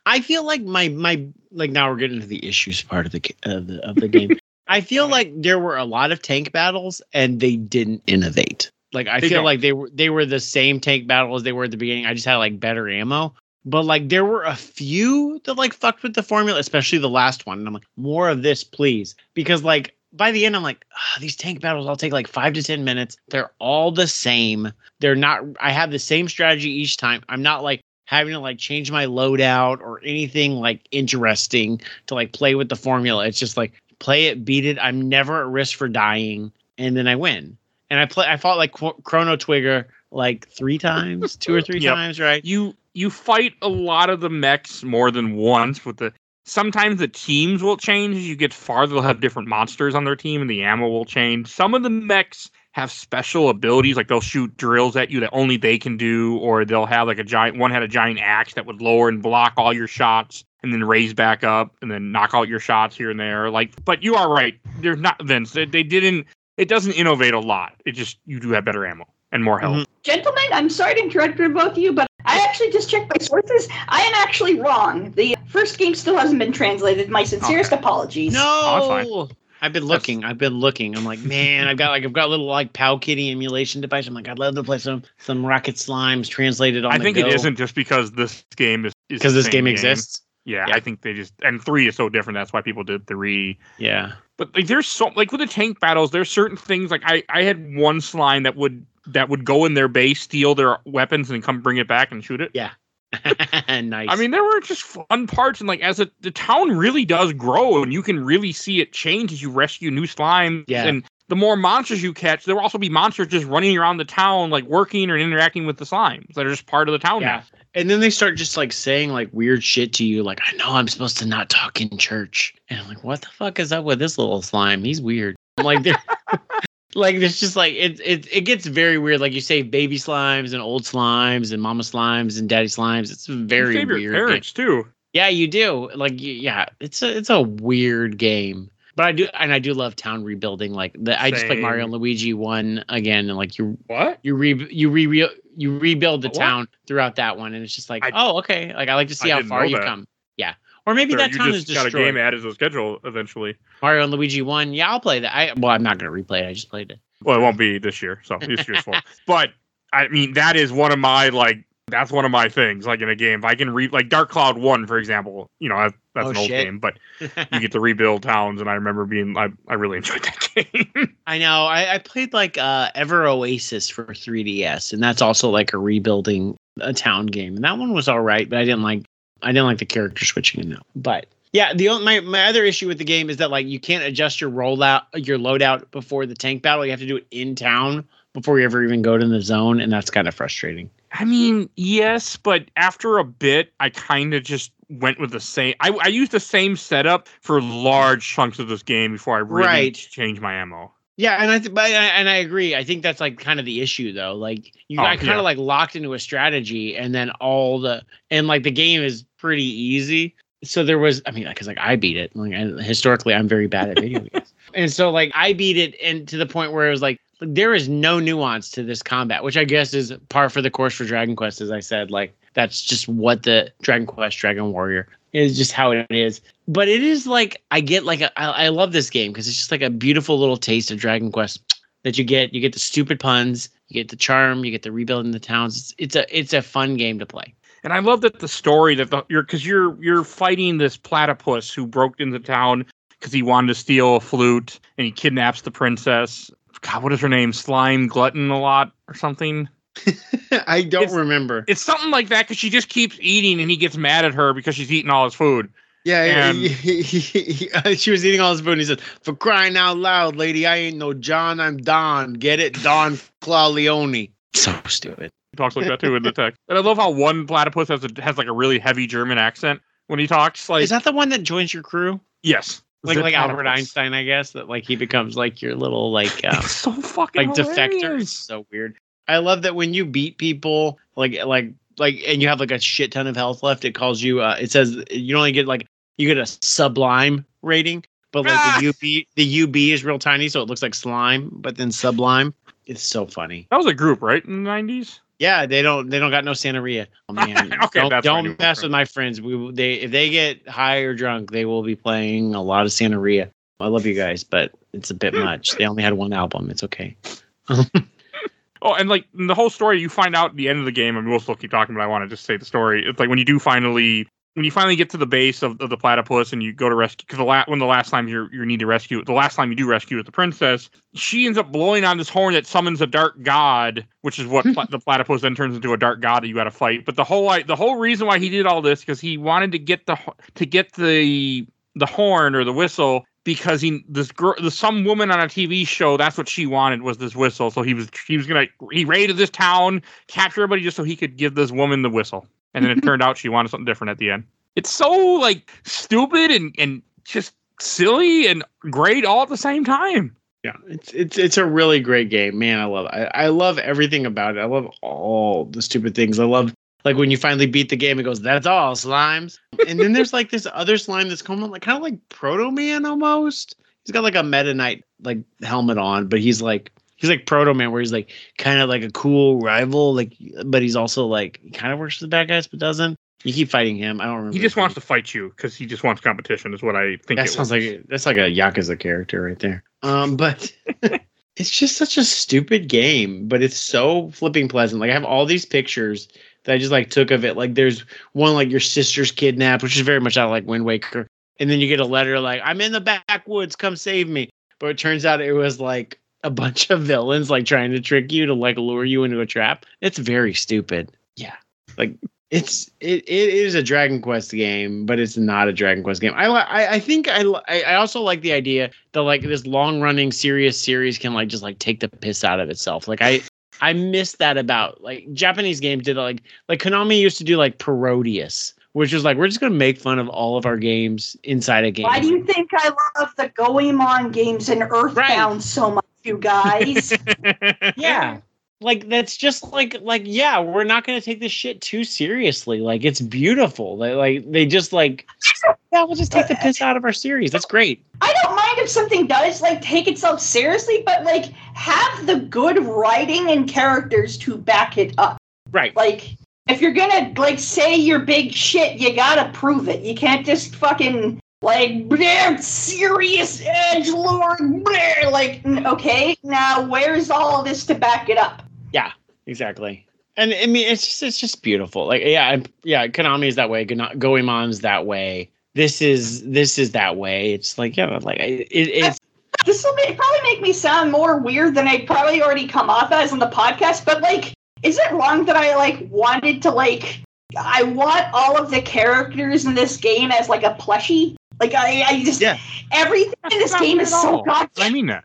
I feel like my like now we're getting into the issues part of the game. I feel like there were a lot of tank battles and they didn't innovate. Like I feel like they were the same tank battle as they were at the beginning. I just had like better ammo. But like there were a few that like fucked with the formula, especially the last one. And I'm like, more of this, please. Because like by the end, I'm like, these tank battles all take like 5 to 10 minutes. They're all the same. They're not, I have the same strategy each time. I'm not like having to like change my loadout or anything like interesting to like play with the formula. It's just like play it, beat it. I'm never at risk for dying. And then I win. And I fought like Chrono Trigger like 3 times, 2 or 3 times, right? You fight a lot of the mechs more than once sometimes the teams will change. As you get farther, they'll have different monsters on their team and the ammo will change. Some of the mechs have special abilities, like they'll shoot drills at you that only they can do, or they'll have like one had a giant axe that would lower and block all your shots and then raise back up and then knock out your shots here and there. But you are right. There's not, Vince. It doesn't innovate a lot. It just, you do have better ammo and more health. Mm-hmm. Gentlemen, I'm sorry to interrupt both of you, but I actually just checked my sources. I am actually wrong. The first game still hasn't been translated. My sincerest apologies. No, that's fine. I've been looking. I'm like, man, I've got a little like Pow Kitty emulation device. I'm like, I'd love to play some Rocket Slimes translated on. I think it isn't just because this game is because this game exists. Yeah, I think they just, and 3 is so different. That's why people did 3. Yeah, but like there's so like with the tank battles, there's certain things like I had one slime that would go in their base, steal their weapons, and come bring it back and shoot it. Yeah. Nice. I mean, there were just fun parts, and like the town really does grow, and you can really see it change as you rescue new slimes. Yeah. And the more monsters you catch, there will also be monsters just running around the town, like working or interacting with the slimes that are just part of the town now. And then they start just like saying like weird shit to you, like, I know I'm supposed to not talk in church. And I'm like, what the fuck is up with this little slime? He's weird. I'm like, they're like, there's just like it gets very weird. Like you say baby slimes and old slimes and mama slimes and daddy slimes. It's very favorite weird. Parents too. Yeah, you do. Like, yeah, it's a weird game. But I do love town rebuilding. Like I just played Mario and Luigi 1 again, and like you rebuild the town throughout that one, and it's just like, okay. Like I like to see how far you've come. Yeah, or maybe that town is destroyed. Got a game added to the schedule eventually. Mario and Luigi 1. Yeah, I'll play that. I'm not gonna replay it. I just played it. Well, it won't be this year, so this year's full. But I mean, that is one of my that's one of my things. Like in a game, if I can like Dark Cloud 1, for example, that's an old game, but you get to rebuild towns, and I remember I really enjoyed that game. I know. I played like Ever Oasis for 3DS, and that's also like a rebuilding a town game, and that one was all right, but I didn't like the character switching in that. But yeah, my other issue with the game is that like you can't adjust your loadout before the tank battle. You have to do it in town before you ever even go to the zone, and that's kind of frustrating. I mean, yes, but after a bit, I kind of just went with the same. I used the same setup for large chunks of this game before I really changed my ammo. Yeah, and I agree. I think that's like kind of the issue, though. Like you got kind of like locked into a strategy, and then the game is pretty easy. So there was, I mean, because like I beat it. Like historically, I'm very bad at video games, and so like I beat it, and to the point where it was like there is no nuance to this combat, which I guess is par for the course for Dragon Quest. As I said, like that's just what the Dragon Quest Dragon Warrior is, just how it is. But it is like I love this game because it's just like a beautiful little taste of Dragon Quest that you get. You get the stupid puns, you get the charm, you get the rebuilding the towns. It's a fun game to play. And I love that the story that you're fighting this platypus who broke into town because he wanted to steal a flute, and he kidnaps the princess. God, what is her name? Slime Glutton a lot or something? I don't remember. It's something like that because she just keeps eating, and he gets mad at her because she's eating all his food. Yeah, she was eating all his food, and he said, "For crying out loud, lady, I ain't no John, I'm Don. Get it? Don Clauleone." So stupid. He talks like that too in the text. And I love how one platypus has like a really heavy German accent when he talks. Like, is that the one that joins your crew? Yes. Like Albert Einstein, I guess, that like he becomes like your little like it's so fucking like defector. It's so weird. I love that when you beat people like and you have like a shit ton of health left, it calls you it says you only get you get a sublime rating, but like the UB is real tiny, so it looks like slime, but then sublime. It's so funny. That was a group, right? In the 90s? Yeah, they don't got no Santeria. Oh, man. Okay, don't mess with my friends. If they get high or drunk, they will be playing a lot of Santeria. I love you guys, but it's a bit much. They only had one album. It's okay. Oh, and like the whole story, you find out at the end of the game. I mean, we'll still keep talking, but I want to just say the story. It's like when you finally get to the base of the platypus and you go to rescue, because the last time you need to rescue, the last time you do rescue with the princess, she ends up blowing on this horn that summons a dark god, which is what the platypus then turns into a dark god that you got to fight. But the whole reason why he did all this, because he wanted to get the horn or the whistle, because some woman on a TV show, that's what she wanted, was this whistle. So he raided this town, capture everybody just so he could give this woman the whistle. And then it turned out she wanted something different at the end. It's so like stupid and just silly and great all at the same time. Yeah, it's a really great game, man. I love it. I love everything about it. I love all the stupid things. I love like when you finally beat the game, it goes, "That's all, slimes." And then there's like this other slime that's kind of like Proto Man almost. He's got like a Meta Knight like helmet on, but he's like Proto Man, where he's like kind of like a cool rival, like, but he's also like he kind of works for the bad guys, but doesn't. You keep fighting him. I don't remember. He just wants to fight you because he just wants competition, is what I think. That sounds like that's like a Yakuza character right there. But it's just such a stupid game, but it's so flipping pleasant. Like I have all these pictures that I just like took of it. Like there's one like your sister's kidnapped, which is very much out of like Wind Waker. And then you get a letter like, "I'm in the backwoods, come save me." But it turns out it was like a bunch of villains like trying to trick you to like lure you into a trap. It's very stupid. Yeah. Like it is a Dragon Quest game, but it's not a Dragon Quest game. I think I also like the idea that like this long running serious series can like just like take the piss out of itself. Like I miss that about like Japanese games did like Konami used to do like Parodius, which was like, we're just going to make fun of all of our games inside a game. Why do you think I love the Goemon games and Earthbound so much, you guys? Yeah. Like, that's just like, yeah, we're not going to take this shit too seriously. Like, it's beautiful. They just like, yeah, we'll just take the piss out of our series. That's great. I don't mind if something does like take itself seriously, but like have the good writing and characters to back it up. Right. Like, if you're gonna like say you're big shit, you gotta prove it. You can't just fucking like serious edgelord. Like, okay, now where's all this to back it up? Yeah, exactly. And I mean, it's just beautiful. Like, yeah, Konami is that way. Goemon's that way. This is that way. It's like, yeah, like it's. This will probably make me sound more weird than I probably already come off as on the podcast, but like, is it wrong that I like wanted to like? I want all of the characters in this game as like a plushie. Like I just everything in this game is so goddamn. I mean that.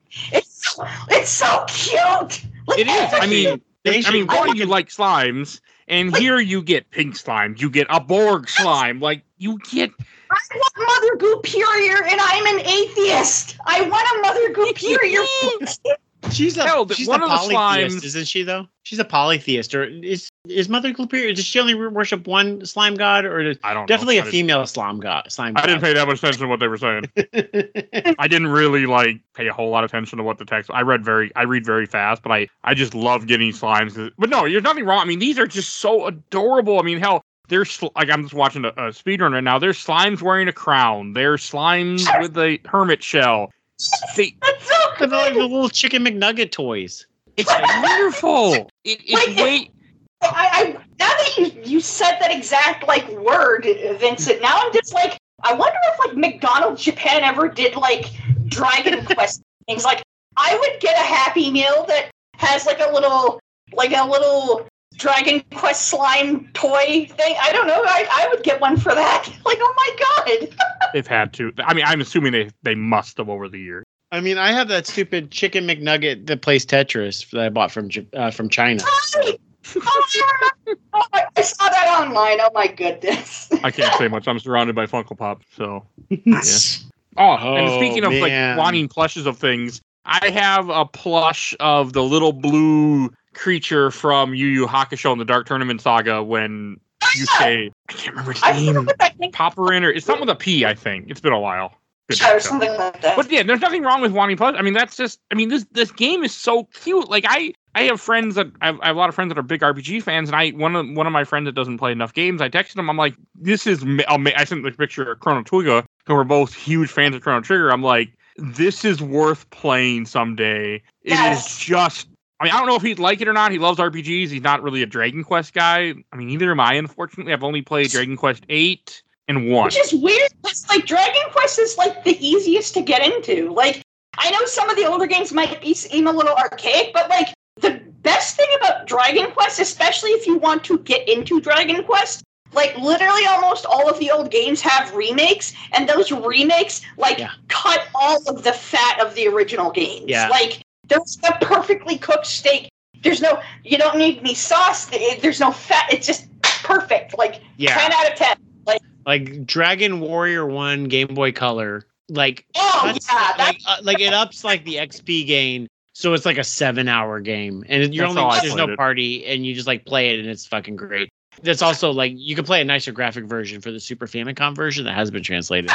It's so cute. Like, it is. I mean, boy, you like slimes, and like, here you get pink slime. You get a Borg slime. Like you get. I want Mother Gooperior, and I'm an atheist. I want a Mother Gooperior. She's a polytheist, isn't she? Though she's a polytheist, or is Mother Gooperior? Does she only worship one slime god, or I don't definitely know. a female slime god? I didn't pay that much attention to what they were saying. I didn't really like pay a whole lot of attention to what the text. I read very fast, but I just love getting slimes. But no, there's nothing wrong. I mean, these are just so adorable. I mean, hell. There's like I'm just watching a speedrun right now. There's slimes wearing a crown. There's slimes with a hermit shell. They're like the little Chicken McNugget toys. It's wonderful. It's way. I now that you said that exact like word, Vincent. Now I'm just like, I wonder if like McDonald's Japan ever did like Dragon Quest things. Like I would get a Happy Meal that has like a little Dragon Quest slime toy thing. I don't know. I would get one for that. Like, oh my god. They've had to. I mean, I'm assuming they must have over the years. I mean, I have that stupid Chicken McNugget that plays Tetris that I bought from China. I saw that online. Oh my goodness. I can't say much. I'm surrounded by Funko Pop, so yeah. And speaking of like wanting plushes of things, I have a plush of the little blue creature from Yu Yu Hakusho in the Dark Tournament Saga when you say, I can't remember his name. Popperin, or it's something with a P, I think. It's been a while. Or something like that. But yeah, there's nothing wrong with wanting plush. I mean, that's just, I mean, this game is so cute. Like, I have friends that I have a lot of friends that are big RPG fans, and one of my friends that doesn't play enough games, I texted him. I'm like, this is. I sent the picture of Chrono Trigger, who we're both huge fans of Chrono Trigger. I'm like, this is worth playing someday. It is just. I mean, I don't know if he'd like it or not. He loves RPGs. He's not really a Dragon Quest guy. I mean, neither am I. Unfortunately, I've only played Dragon Quest 8 and 1. Which is weird. It's like Dragon Quest is like the easiest to get into. Like, I know some of the older games might seem a little archaic, but like the best thing about Dragon Quest, especially if you want to get into Dragon Quest, like literally almost all of the old games have remakes, and those remakes cut all of the fat of the original games. Yeah. Like, there's a perfectly cooked steak. You don't need any sauce. There's no fat. It's just perfect. Like 10 out of 10. Like Dragon Warrior 1 Game Boy Color. Like, like it ups like the XP gain. So it's like a 7-hour game. And there's no party, and you just like play it, and it's fucking great. That's also like, you can play a nicer graphic version for the Super Famicom version that has been translated.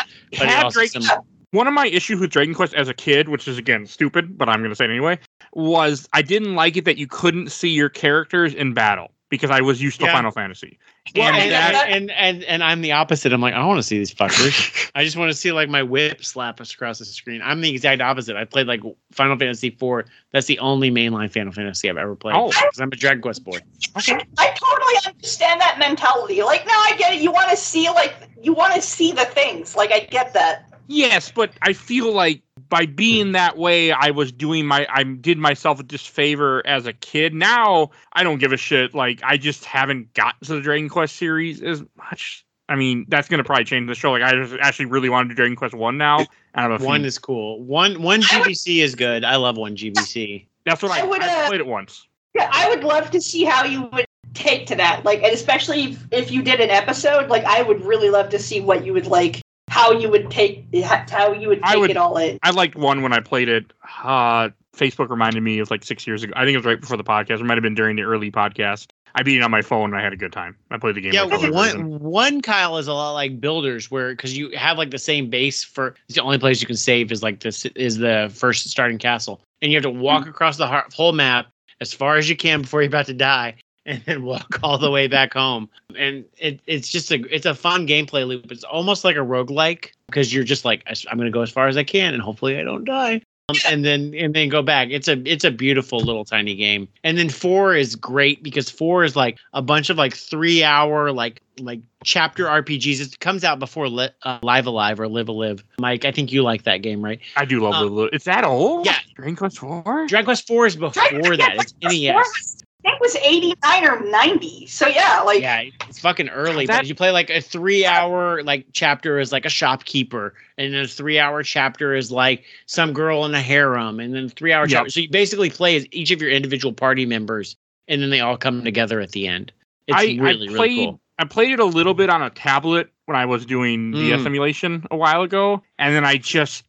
But one of my issues with Dragon Quest as a kid, which is, again, stupid, but I'm going to say it anyway, was I didn't like it that you couldn't see your characters in battle because I was used to Final Fantasy. Well, and I'm the opposite. I'm like, I don't want to see these fuckers. I just want to see like my whip slap us across the screen. I'm the exact opposite. I played like Final Fantasy IV. That's the only mainline Final Fantasy I've ever played. Because I'm a Dragon Quest boy. Okay. I totally understand that mentality. Like, no, I get it. You want to see the things. Like, I get that. Yes, but I feel like by being that way, I did myself a disfavor as a kid. Now, I don't give a shit. Like, I just haven't gotten to the Dragon Quest series as much. I mean, that's going to probably change the show. Like, I just actually really want to do Dragon Quest 1 now. One is cool. One GBC is good. I love one GBC. That's what I played it once. Yeah, I would love to see how you would take to that. Like, and especially if you did an episode, like, I would really love to see what you would like. How you would take it all in. I liked one when I played it. Facebook reminded me of like 6 years ago. I think it was right before the podcast. It might have been during the early podcast. I beat it on my phone and I had a good time. I played the game. Yeah, one Kyle is a lot like Builders, where because you have like the same base for the only place you can save is like this is the first starting castle, and you have to walk across the whole map as far as you can before you're about to die. And then walk all the way back home. And it's a fun gameplay loop. It's almost like a roguelike because you're just like, I'm going to go as far as I can and hopefully I don't die. And then go back. It's a beautiful little tiny game. And then 4 is great because 4 is like a bunch of like 3-hour like chapter RPGs. It comes out before Live Alive or Live a Live. Mike, I think you like that game, right? I do love Live a Live. It's that old? Yeah. Dragon Quest 4? Dragon Quest 4 is before that. It's NES. I think it was 89 or 90. So yeah, it's fucking early. But you play like a 3-hour like chapter is like a shopkeeper, and then a 3-hour chapter is like some girl in a harem, and then 3-hour chapter. So you basically play as each of your individual party members, and then they all come together at the end. It's really cool. I played it a little bit on a tablet when I was doing DS emulation a while ago, and then I just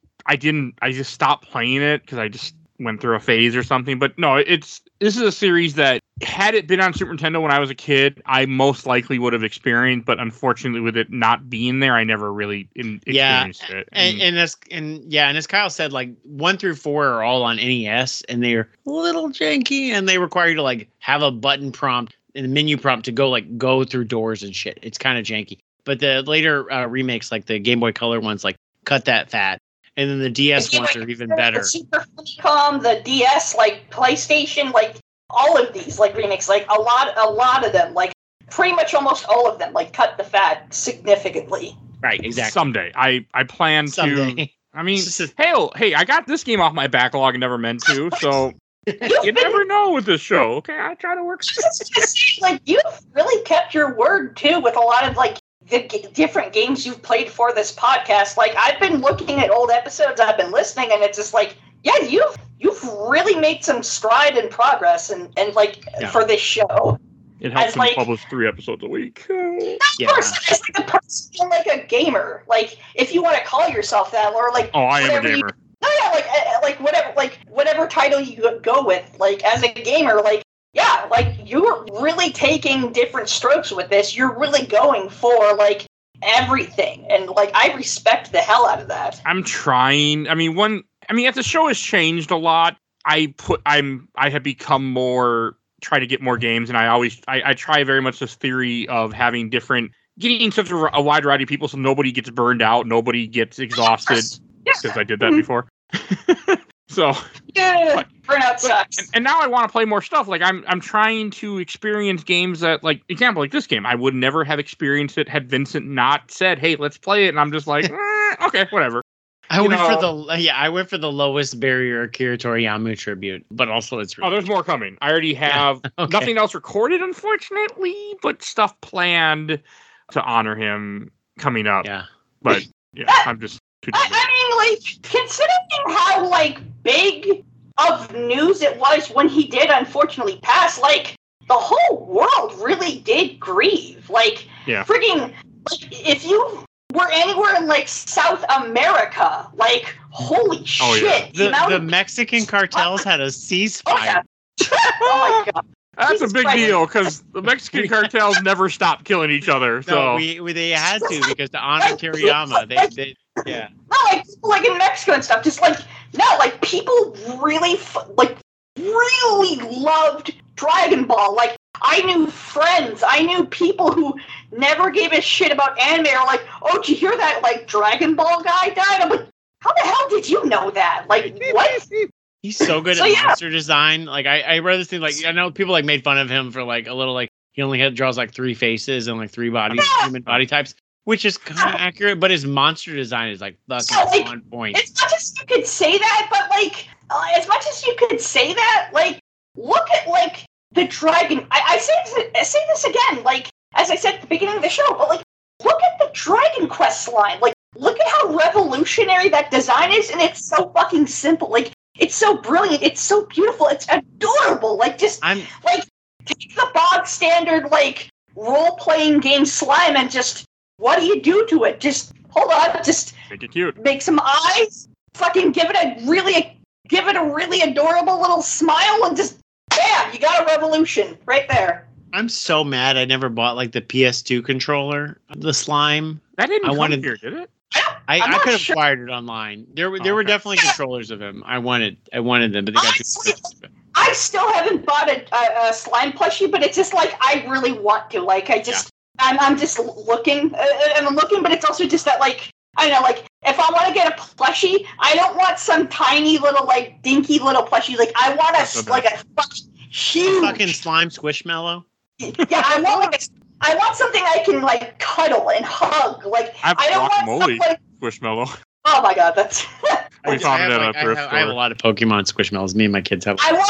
stopped playing it because I just went through a phase or something. But no, this is a series that had it been on Super Nintendo when I was a kid, I most likely would have experienced, but unfortunately with it not being there, I never really experienced it. And as Kyle said, like 1 through 4 are all on NES, and they're a little janky, and they require you to like have a button prompt and a menu prompt to go through doors and shit. It's kind of janky. But the later remakes, like the Game Boy Color ones, like cut that fat. And then the DS ones are even better. The Super Famicom, the DS, like PlayStation, like all of these like remakes, like a lot of them, like pretty much almost all of them, like cut the fat significantly. Right, exactly. Someday, I plan to. I mean, hey, I got this game off my backlog and never meant to, so you never know with this show. Okay, I try to work. Like you've really kept your word too with a lot of like the different games you've played for this podcast. Like I've been looking at old episodes, I've been listening, and it's just like, yeah, you've really made some stride and progress and for this show. It helps them publish 3 episodes a week. Of course, as like a person, like a gamer, like if you want to call yourself that, or like I am a gamer. Whatever title you go with, like as a gamer, like. Yeah, like, you're really taking different strokes with this. You're really going for, like, everything. And, like, I respect the hell out of that. I'm trying. I mean, as the show has changed a lot, I have become more try to get more games, and I try very much this theory of having getting such a wide variety of people so nobody gets burned out, nobody gets exhausted, because I did that before. So yeah, burnout sucks. And now I want to play more stuff. Like I'm trying to experience games that, like, example, like this game, I would never have experienced it had Vincent not said, "Hey, let's play it." And I'm just like, okay, whatever. I went for the lowest barrier Akira Toriyama tribute, but also it's really there's more coming. I already have nothing else recorded, unfortunately, but stuff planned to honor him coming up. Yeah. But yeah, I'm just I mean, like, considering how, like, big of news it was when he did unfortunately pass, like, the whole world really did grieve. Like, frigging, like, if you were anywhere in, like, South America, like, holy shit. Yeah. The Mexican cartels had a ceasefire. Oh my god. That's a big deal, because the Mexican cartels never stopped killing each other. So they had to, because to honor Toriyama, they yeah. No, like, people, like, in Mexico and stuff, just, like, no, like, people really, really loved Dragon Ball. Like, I knew friends, I knew people who never gave a shit about anime, or like, oh, did you hear that, like, Dragon Ball guy died? I'm like, how the hell did you know that? Like, what? He's so good at monster design. Like, I read this thing, like, I know people, like, made fun of him for, like, a little, like, he only draws, like, 3 faces and, like, 3 human body types. Which is kind of accurate, but his monster design is like fucking on point. As much as you could say that, but like, look at like the dragon. I say this again, like as I said at the beginning of the show, but like, look at the Dragon Quest line. Like, look at how revolutionary that design is, and it's so fucking simple. Like, it's so brilliant. It's so beautiful. It's adorable. Like, take the bog standard like role playing game slime and just. What do you do to it? Just hold on, just make it cute. Make some eyes, fucking give it a really adorable little smile, and just bam, you got a revolution right there. I'm so mad I never bought like the PS2 controller, the slime. That didn't come here, did it? I could have acquired it online. There were definitely controllers of him. I wanted them, but they got too expensive. I still haven't bought a slime plushie, but it's just like I really want to. Like I'm just looking, and I'm looking, but it's also just that, like, I don't know, like, if I want to get a plushie, I don't want some tiny little, like, dinky little plushie. Like, I want a fucking huge... fucking slime squishmallow? Yeah, I want something I can, like, cuddle and hug. Like, I don't want something like... Squishmallow. Oh my god, that's... I have a lot of Pokemon Squishmallows. Me and my kids have... I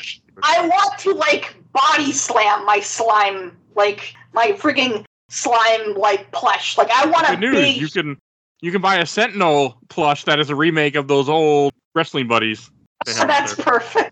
want to body slam my slime, like... My frigging slime plush. Like, I want a big... You can buy a Sentinel plush that is a remake of those old wrestling buddies. That's perfect.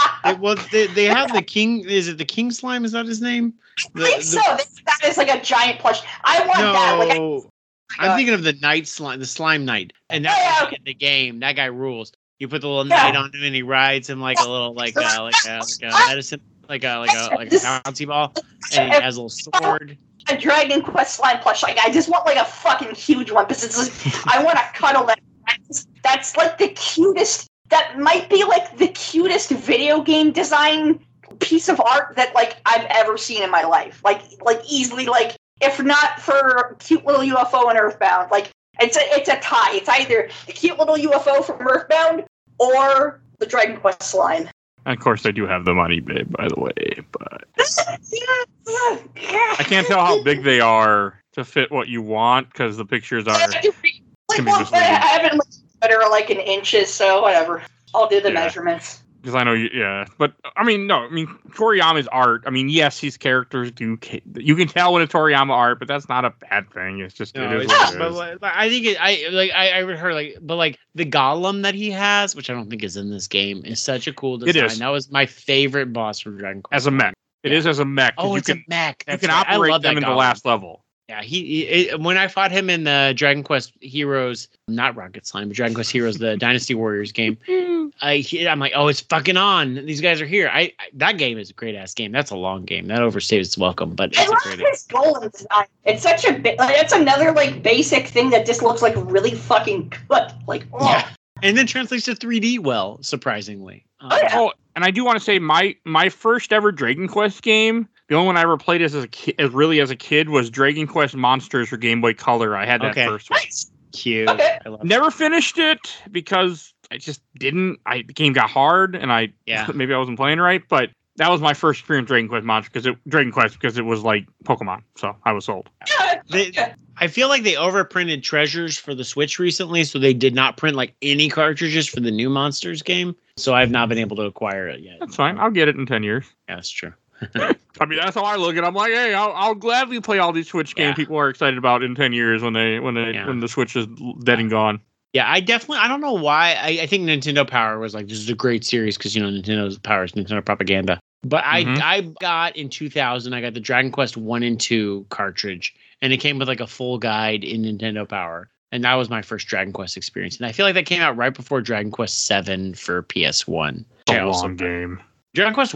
They have the king. Is it the king slime? Is that his name? I think so. That is like a giant plush. I want that. Like, I'm thinking of the knight slime, the slime knight, and that's in the game. That guy rules. You put the little knight on him, and he rides him like a little like a medicine. Like a bouncy ball, and he has a little sword. A Dragon Quest slime plush. Like, I just want like a fucking huge one, because it's just, I want to cuddle that. That's like the cutest. That might be like the cutest video game design piece of art that like I've ever seen in my life. Like easily, like, if not for cute little UFO and Earthbound, like it's a tie. It's either the cute little UFO from Earthbound or the Dragon Quest slime. And of course, they do have them on eBay, by the way, but I can't tell how big they are to fit what you want, because the pictures are... I haven't looked at it like in inches, so whatever. I'll do the measurements. Because I know but Toriyama's art. I mean, yes, his characters do. You can tell when it's Toriyama art, but that's not a bad thing. It's just it is what it is. But I think I heard but the golem that he has, which I don't think is in this game, is such a cool design. It is. That was my favorite boss from Dragon Quest. As a mech, it is as a mech. Oh, it's a mech. You can operate them in the last level. Yeah, when I fought him in the Dragon Quest Heroes, not Rocket Slime, but Dragon Quest Heroes, the Dynasty Warriors game, I'm like, oh, it's fucking on. These guys are here. That game is a great ass game. That's a long game. That overstays its welcome, but it's a great his golem design. It's such a that's another like basic thing that just looks like really fucking good. Like, oh. Yeah. And then translates to 3D well, surprisingly. Oh, and I do want to say my first ever Dragon Quest game, the only one I ever played as a kid, was Dragon Quest Monsters for Game Boy Color. I had that first one. Nice. Cute. Okay. I love Never finished it because I just didn't. The game got hard, and maybe I wasn't playing right. But that was my first experience Dragon Quest because it was like Pokemon. So I was sold. Yeah. I feel like they overprinted treasures for the Switch recently, so they did not print like any cartridges for the new Monsters game. So I've not been able to acquire it yet. That's fine. I'll get it in 10 years. Yeah, that's true. I mean, that's how I look at it. I'm like, hey, I'll gladly play all these Switch games people are excited about in 10 years when the Switch is dead and gone. Yeah, I don't know why. I think Nintendo Power was like, this is a great series because, Nintendo's Power is Nintendo propaganda. But I got in 2000, I got the Dragon Quest 1 and 2 cartridge, and it came with like a full guide in Nintendo Power. And that was my first Dragon Quest experience. And I feel like that came out right before Dragon Quest 7 for PS1. A long game. Dragon Quest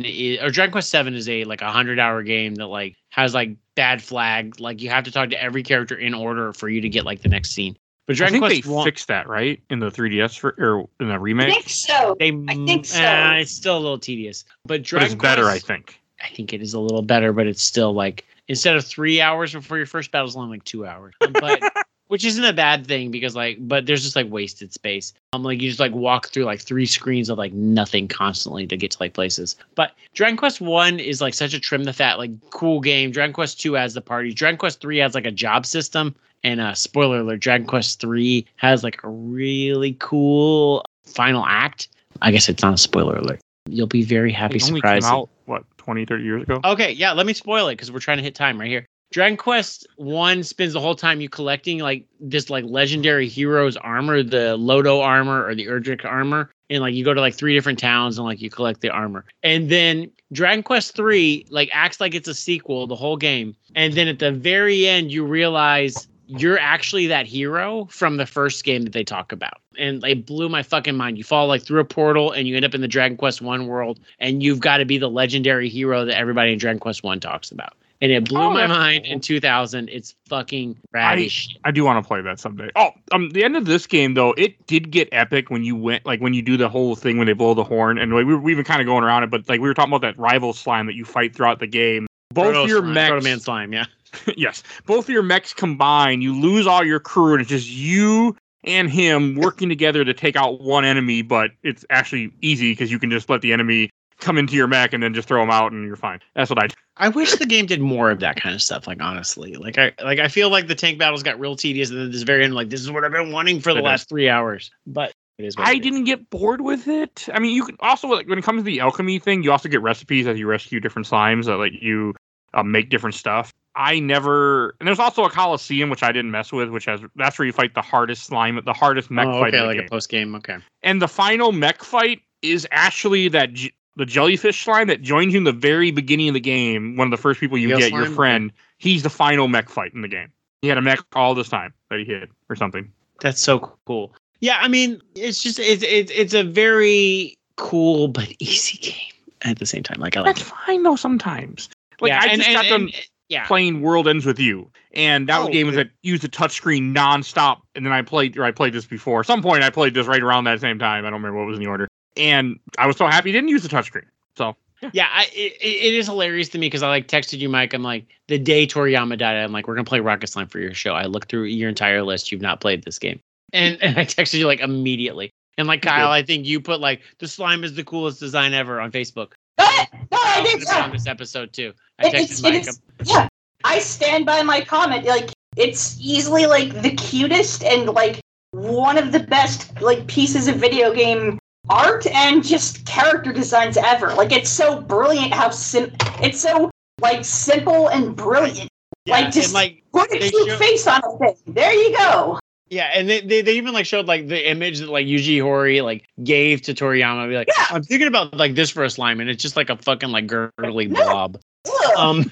7 is a like 100-hour game that like has like bad flag. Like you have to talk to every character in order for you to get like the next scene. But Dragon Quest they fixed that, right? In the 3DS or in the remake? I think so. I think so. It's still a little tedious. But it's better, I think. I think it is a little better, but it's still like, instead of 3 hours before your first battle, it's only like 2 hours. But which isn't a bad thing because but there's just like wasted space. Like you just like walk through like 3 screens of like nothing constantly to get to like places. But Dragon Quest 1 is like such a trim the fat, like cool game. Dragon Quest 2 adds the party. Dragon Quest 3 has like a job system. And spoiler alert, Dragon Quest 3 has like a really cool final act. I guess it's not a spoiler alert. You'll be very happy surprised. It only came out, 20, 30 years ago? Okay, yeah, let me spoil it because we're trying to hit time right here. Dragon Quest 1 spends the whole time you collecting like this like legendary hero's armor, the Lodo armor or the Erdrick armor. And like you go to like 3 different towns and like you collect the armor. And then Dragon Quest 3 like acts like it's a sequel, the whole game. And then at the very end, you realize you're actually that hero from the first game that they talk about. And it blew my fucking mind. You fall like through a portal and you end up in the Dragon Quest 1 world and you've got to be the legendary hero that everybody in Dragon Quest 1 talks about. And it blew my mind in 2000. It's fucking radish. I do want to play that someday. Oh, the end of this game though, it did get epic when you went when you do the whole thing when they blow the horn. And we've been kind of going around it, but like we were talking about that rival slime that you fight throughout the game. Both your mechs, Proto-Man slime, yeah. Yes, both of your mechs combine. You lose all your crew, and it's just you and him working together to take out one enemy. But it's actually easy because you can just let the enemy come into your mech and then just throw them out, and you're fine. That's what I do. I wish the game did more of that kind of stuff. Like honestly, I feel like the tank battles got real tedious, and then this very end, like this is what I've been wanting for the last 3 hours. But it is. I didn't get bored with it. I mean, you can also when it comes to the alchemy thing, you also get recipes as you rescue different slimes that let you make different stuff. And there's also a Coliseum, which I didn't mess with, that's where you fight the hardest slime, the hardest mech fight in the game. A post game, okay. And the final mech fight is actually the jellyfish slime that joins you in the very beginning of the game. One of the first people you get, your friend, he's the final mech fight in the game. He had a mech all this time that he hid or something. That's so cool. Yeah, I mean, it's just it's a very cool but easy game at the same time. Like that's fine though sometimes. Like I just got done playing World Ends With You, and that was a game that used the touchscreen nonstop. And then I played this before. At some point, I played this right around that same time. I don't remember what was in the order. And I was so happy he didn't use the touchscreen. So yeah, it is hilarious to me because I like texted you, Mike. I'm like, the day Toriyama died, I'm like, we're gonna play Rocket Slime for your show. I looked through your entire list. You've not played this game, and I texted you like immediately. And like Kyle, I think you put like the slime is the coolest design ever on Facebook. No, I did on this episode too. I texted Mike. Yeah, I stand by my comment. Like, it's easily like the cutest and like one of the best like pieces of video game art and just character designs ever. Like, it's so brilliant how it's so like simple and brilliant. Yeah, like, just like put a cute face on a thing. There you go. Yeah, and they even like showed like the image that like Yuji Horii like gave to Toriyama. Be like, I'm thinking about like this for a slime, and it's just like a fucking like gurgly blob. Come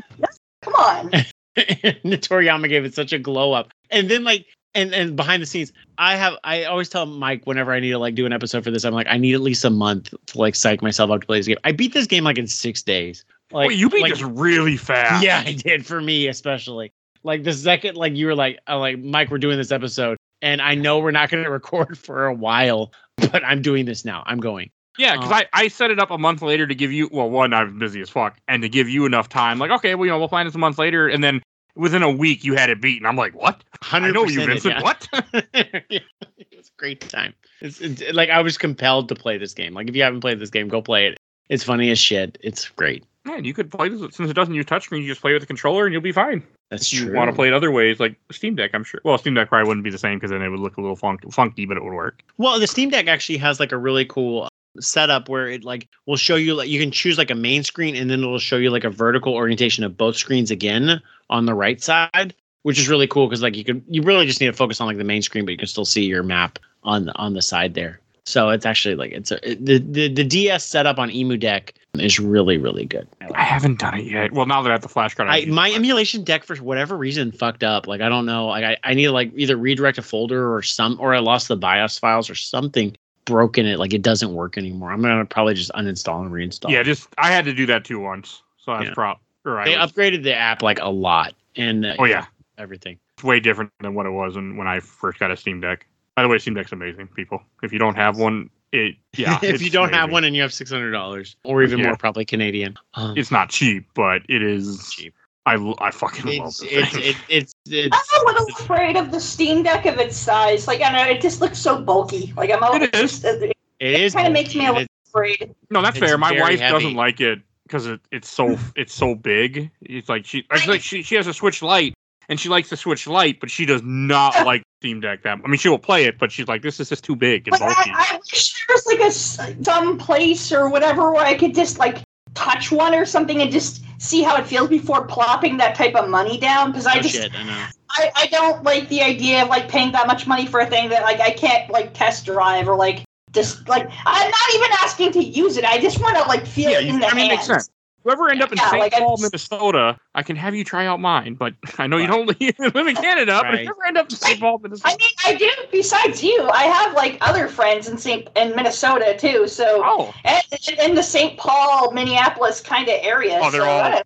on. And Toriyama gave it such a glow up, and then like and behind the scenes, I always tell Mike whenever I need to like do an episode for this, I'm like, I need at least a month to like psych myself up to play this game. I beat this game like in 6 days. Like, you beat this really fast. Yeah, I did, for me especially. Like the second, like you were like, Mike, we're doing this episode, and I know we're not going to record for a while, but I'm doing this now. I'm going. Yeah, because I set it up a month later to give you, well, one, I was busy as fuck, and to give you enough time. Like, okay, well, we'll plan this a month later, and then within a week, you had it beat, and I'm like, what? 100% I know you, Vincent. yeah. What? It was a great time. It's like I was compelled to play this game. Like, if you haven't played this game, go play it. It's funny as shit. It's great. Man, you could play this, since it doesn't use touchscreen, you just play with the controller, and you'll be fine. That's If true. you want to play it other ways, like Steam Deck, I'm sure. Well, Steam Deck probably wouldn't be the same, because then it would look a little funky, but it would work. Well, the Steam Deck actually has like a really cool setup where it like will show you, like, you can choose like a main screen, and then it'll show you like a vertical orientation of both screens again on the right side, which is really cool because like you really just need to focus on like the main screen, but you can still see your map on the side there. So it's actually like the DS setup on Emu Deck is really, really good. I haven't done it yet. Well, now that I have the flash card, My emulation deck for whatever reason fucked up. Like, I don't know. Like I need to like either redirect a folder or I lost the BIOS files or something broke in it. Like it doesn't work anymore. I'm gonna probably just uninstall and reinstall. Yeah, I had to do that too once. So that's They upgraded the app like a lot and everything. It's way different than what it was when I first got a Steam Deck. By the way, Steam Deck's amazing, people. If you don't have one, if you don't have one and you have $600 or even more, probably Canadian, it's not cheap, but it is cheap. I fucking love it. It's I'm a little afraid of the Steam Deck of its size. Like, I don't know, it just looks so bulky. Like, it kind of makes me a little afraid. No, that's fair. My wife heavy. doesn't like it because it's so big. It's like she has a Switch Lite. And she likes the Switch Lite, but she does not like Steam Deck. She will play it, but she's like, this is just too big and bulky. I wish there was like some place or whatever where I could just like touch one or something and just see how it feels before plopping that type of money down. Because I know. I don't like the idea of like paying that much money for a thing that like I can't like test drive or like just like I'm not even asking to use it. I just want to like feel it in the hands. Makes sense. Whoever end up in St. Paul, Minnesota, I can have you try out mine, but I know you don't live in Canada, but if you ever end up in St. Paul, Minnesota. I mean, I do, besides you, I have like other friends in Minnesota too, so and in the St. Paul, Minneapolis kind of area. Oh,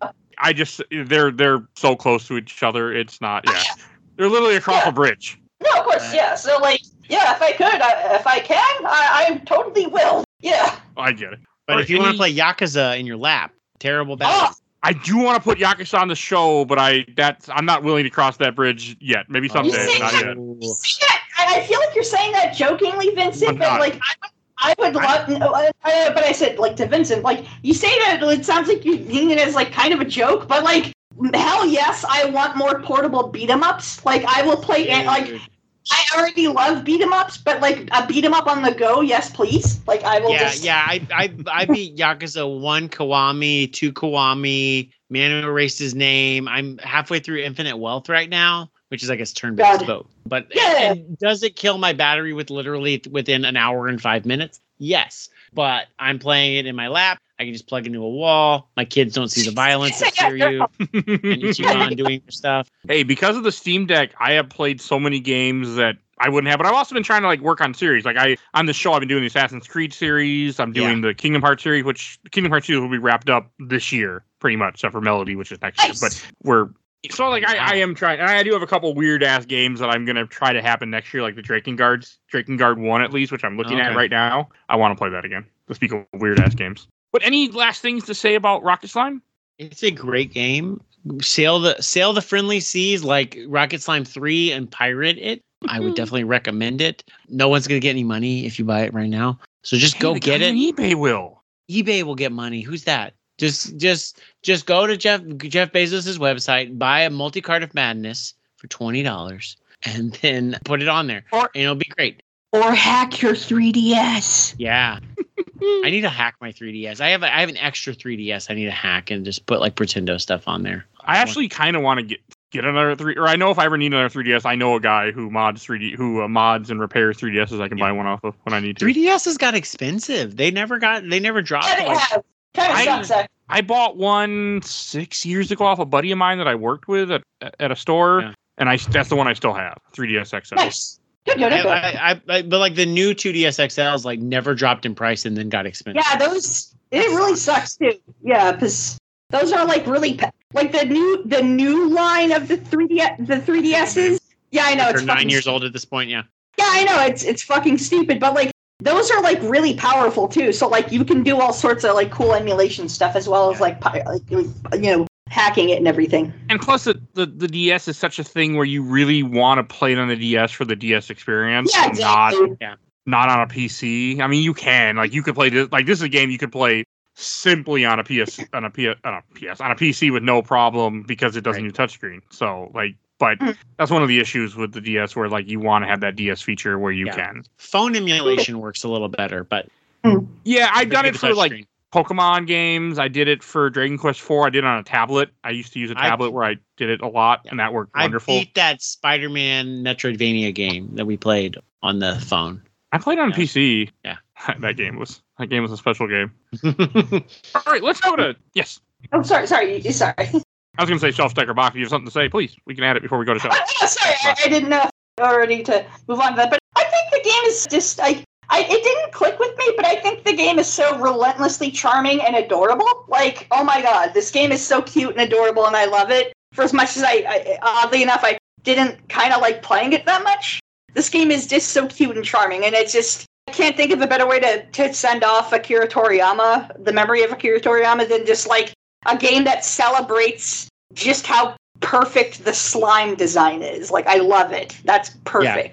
they're so close to each other, it's not, they're literally across a bridge. No, of course, so like, if I could, if I can, I totally will, I get it. But if you want to play Yakuza in your lap, terrible battery. I do want to put Yakuza on the show, but I'm not willing to cross that bridge yet. Maybe someday, but not yet. I feel like you're saying that jokingly, Vincent, but like I would love. But I said like to Vincent, like you say that it sounds like you mean it as like kind of a joke, but like hell yes, I want more portable beat 'em ups. Like I will play like. I already love beat 'em ups, but like a beat 'em up on the go, yes, please. Like I will. I beat Yakuza 1 Kiwami, 2 Kiwami. Man who erased his name. I'm halfway through Infinite Wealth right now, which is I guess turn-based boat. But and does it kill my battery within an hour and 5 minutes? Yes, but I'm playing it in my lap. I can just plug into a wall. My kids don't see the violence that scare you. And you keep on doing your stuff. Hey, because of the Steam Deck, I have played so many games that I wouldn't have. But I've also been trying to like work on series. Like on the show, I've been doing the Assassin's Creed series. I'm doing the Kingdom Hearts series, which Kingdom Hearts 2 will be wrapped up this year, pretty much, except for Melody, which is next year. But I am trying. And I do have a couple weird ass games that I'm gonna try to happen next year, like the Drakengard 1 at least, which I'm looking at right now. I want to play that again. To speak of weird ass games. But any last things to say about Rocket Slime? It's a great game. Sail the friendly seas like Rocket Slime 3 and pirate it. I would definitely recommend it. No one's gonna get any money if you buy it right now. So just go get it. eBay will. eBay will get money. Who's that? Just go to Jeff Bezos' website, buy a multi-card of Madness for $20, and then put it on there, and it'll be great. Or hack your 3DS. Yeah. I need to hack my 3DS. I have an extra 3DS I need to hack and just put like Pretendo stuff on there. I actually kind of want to get another or I know if I ever need another 3DS, I know a guy who mods mods and repairs 3DSs. I can buy one off of when I need to. 3DSs got expensive. They never dropped. Yeah, I bought one 6 years ago off a buddy of mine that I worked with at a store, and that's the one I still have, 3DS XL. Nice. But like the new 2DS XLs like never dropped in price and then got expensive. Yeah, it really sucks too. Yeah, because those are like really like the new line of the 3DSs. Yeah, I know They're 9 years old at this point. Yeah. Yeah, I know it's fucking stupid, but like those are like really powerful too. So like you can do all sorts of like cool emulation stuff as well as like hacking it and everything. And plus, the DS is such a thing where you really want to play it on the DS for the DS experience, Yeah, exactly. not on a PC. I mean, you can you could play this. Like this is a game you could play simply on a PC with no problem because it doesn't use touchscreen. So but that's one of the issues with the DS where you want to have that DS feature where you can. Phone emulation works a little better, but yeah, I've done it for Pokemon games. I did it for Dragon Quest IV. I did it on a tablet. I used to use a tablet where I did it a lot, and that worked wonderful. I beat that Spider-Man Metroidvania game that we played on the phone. I played on PC. Yeah. That game was a special game. All right, let's go to yes. Oh, sorry. I was going to say Shelf Stacker Box. If you have something to say, please. We can add it before we go to Shelf. Sorry, I didn't know already to move on to that. But I think the game is just it didn't click with me, but I think the game is so relentlessly charming and adorable. Like, oh my god, this game is so cute and adorable, and I love it. For as much as I oddly enough, I didn't kind of like playing it that much. This game is just so cute and charming, and it's just, I can't think of a better way to send off Akira Toriyama, the memory of Akira Toriyama, than just like a game that celebrates just how perfect the slime design is. Like, I love it. That's perfect.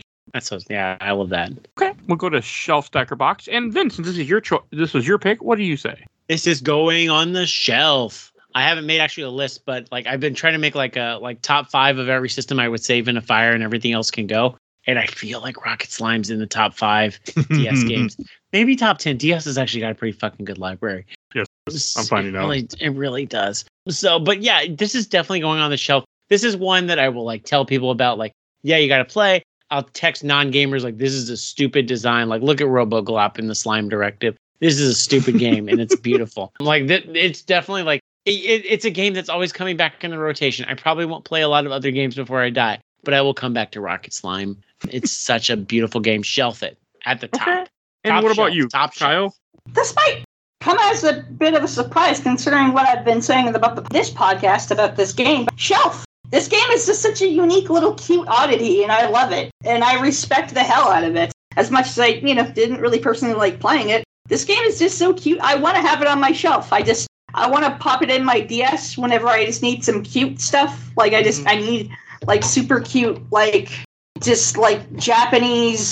I love that. Okay, we'll go to Shelf Stacker Box. And Vince, since this is your this was your pick, what do you say? This is going on the shelf. I haven't made actually a list, but I've been trying to make a top 5 of every system I would save in a fire and everything else can go. And I feel like Rocket Slime's in the top 5 DS games. Maybe top 10. DS has actually got a pretty fucking good library. Yes, I'm finding out. It really does. So, but yeah, this is definitely going on the shelf. This is one that I will tell people about. Yeah, you got to play. I'll text non-gamers this is a stupid design. Look at RoboGlop in the Slime Directive. This is a stupid game, and it's beautiful. It's definitely it's a game that's always coming back in the rotation. I probably won't play a lot of other games before I die, but I will come back to Rocket Slime. It's such a beautiful game. Shelf it at the top. Okay. And what about you, Top Kyle? This might come as a bit of a surprise considering what I've been saying about this podcast about this game. But Shelf. This game is just such a unique little cute oddity, and I love it. And I respect the hell out of it. As much as I, didn't really personally like playing it, this game is just so cute. I want to have it on my shelf. I want to pop it in my DS whenever I just need some cute stuff. I need super cute, Japanese,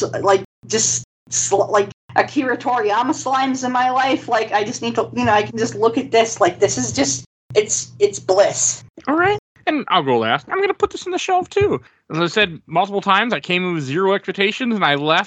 Akira Toriyama slimes in my life. I just need to, I can just look at this. This is just, it's bliss. All right. And I'll go last. I'm going to put this on the shelf, too. As I said multiple times, I came in with zero expectations, and I left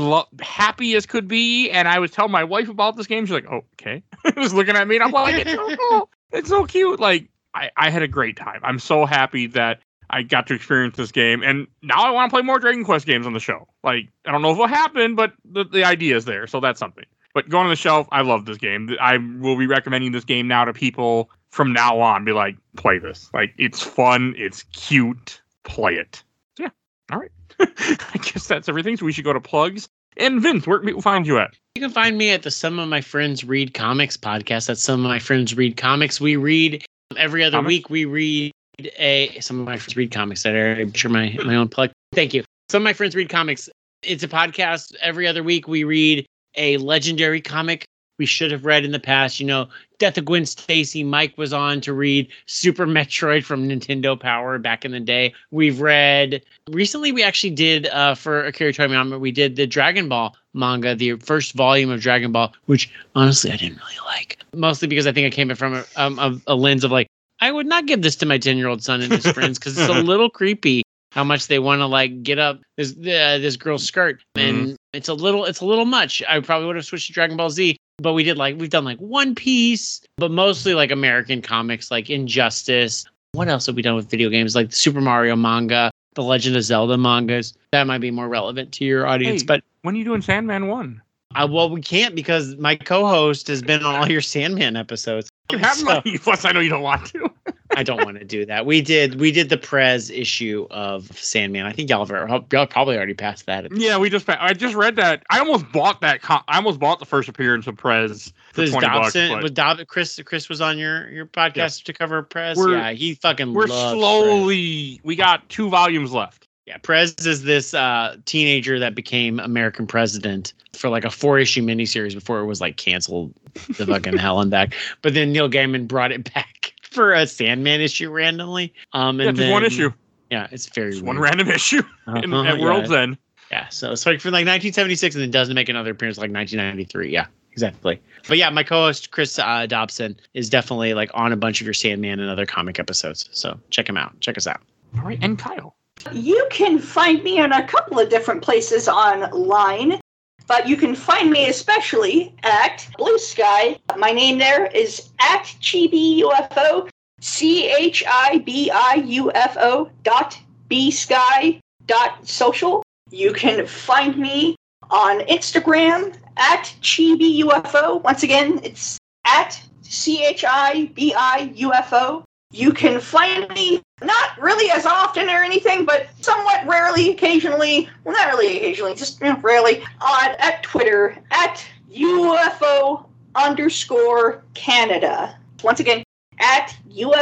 happy as could be. And I was telling my wife about this game. She's like, oh, okay. Just looking at me, and I'm like, it's so cool. It's so cute. I had a great time. I'm so happy that I got to experience this game. And now I want to play more Dragon Quest games on the show. I don't know if it'll happen, but the idea is there. So that's something. But going on the shelf, I love this game. I will be recommending this game now to people from now on. Be play this. It's fun. It's cute. Play it. So, yeah. All right. I guess that's everything. So we should go to plugs. And Vince, where can people find you at? You can find me at the Some of My Friends Read Comics podcast. That's Some of My Friends Read Comics. We read every other week. We read Some of My Friends Read Comics. I'm sure my own plug. Thank you. Some of My Friends Read Comics. It's a podcast. Every other week we read a legendary comic we should have read in the past. Death of Gwen Stacy. Mike was on to read Super Metroid from Nintendo Power back in the day. We've read recently. We actually did for Akira Toriyama. We did the Dragon Ball manga, the first volume of Dragon Ball, which honestly I didn't really like. Mostly because I think I came from a lens of I would not give this to my 10-year-old son and his friends because it's a little creepy how much they want to get up this girl's skirt, and it's a little much. I probably would have switched to Dragon Ball Z, but we've done One Piece, but mostly American comics like Injustice. What else have we done with video games like the Super Mario manga, the Legend of Zelda mangas? That might be more relevant to your audience. Hey, but when are you doing Sandman 1? Well, we can't because my co-host has been on all your Sandman episodes. Plus, I know you don't want to. I don't want to do that. We did the Prez issue of Sandman. I think y'all probably already passed that. Yeah, I just read that. I almost bought that. I almost bought the first appearance of Prez for $20. Chris was on your podcast to cover Prez. He fucking. We got 2 volumes left. Yeah, Prez is this teenager that became American president for like a 4-issue miniseries before it was like canceled the fucking hell and back. But then Neil Gaiman brought it back for a Sandman issue randomly. And just then, one issue. Yeah, it's very just weird. one random issue at World's End. Yeah, so it's like from like 1976 and then doesn't make another appearance like 1993. Yeah, exactly. But yeah, my co-host Chris Dobson is definitely like on a bunch of your Sandman and other comic episodes. So check him out. Check us out. All right, and Kyle. You can find me on a couple of different places online, but you can find me especially at Blue Sky. My name there is at ChibiUFO, ChibiUFO.bsky.social. You can find me on Instagram at ChibiUFO. Once again, it's at ChibiUFO. You can find me not really as often or anything, but somewhat rarely, occasionally. Well, not really occasionally, just rarely. At Twitter, at UFO_Canada. Once again, at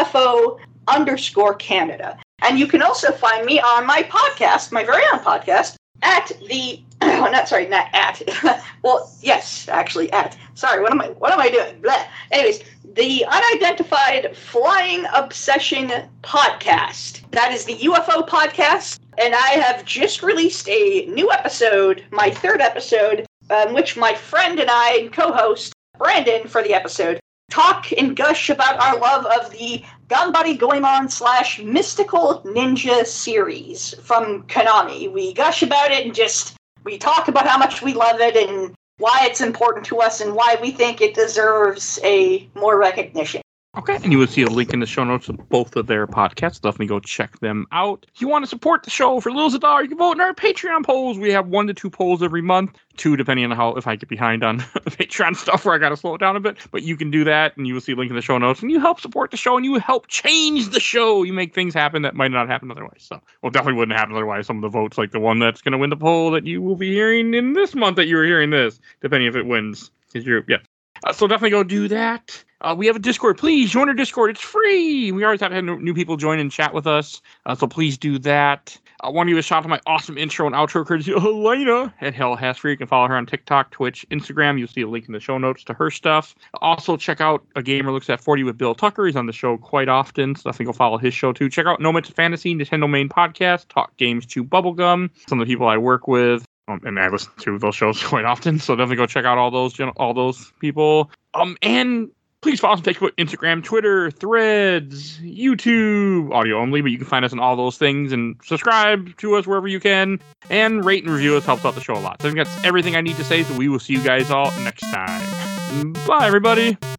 UFO_Canada. And you can also find me on my podcast, my very own podcast, at the... not at. Well, yes, actually, at. Sorry, what am I doing? Blah. Anyways, the Unidentified Flying Obsession Podcast. That is the UFO podcast, and I have just released a new episode, my third episode, which my friend and I and co-host, Brandon, for the episode, talk and gush about our love of the Ganbare Goemon / Mystical Ninja series from Konami. We gush about it and we talk about how much we love it and why it's important to us and why we think it deserves a more recognition. Okay, and you will see a link in the show notes of both of their podcasts. Definitely go check them out. If you want to support the show for little as $1, you can vote in our Patreon polls. We have 1 to 2 polls every month. 2, depending on if I get behind on Patreon stuff where I got to slow it down a bit. But you can do that, and you will see a link in the show notes. And you help support the show, and you help change the show. You make things happen that might not happen otherwise. So, well, definitely wouldn't happen otherwise. Some of the votes, like the one that's going to win the poll that you will be hearing in this month that you were hearing this, depending if it wins. So definitely go do that. We have a Discord. Please join our Discord. It's free. We always have had new people join and chat with us. So please do that. I want to give a shout out to my awesome intro and outro courtesy of Helena at Hell Has Free. You can follow her on TikTok, Twitch, Instagram. You'll see a link in the show notes to her stuff. Also, check out A Gamer Looks at 40 with Bill Tucker. He's on the show quite often, so definitely go follow his show too. Check out Nomads Fantasy, Nintendo main podcast, Talk Games Chew Bubblegum. Some of the people I work with. And I listen to those shows quite often, so definitely go check out all those people. And please follow us on Facebook, Instagram, Twitter, Threads, YouTube, audio only, but you can find us on all those things and subscribe to us wherever you can. And rate and review us, helps out the show a lot. So I think that's everything I need to say, so we will see you guys all next time. Bye, everybody.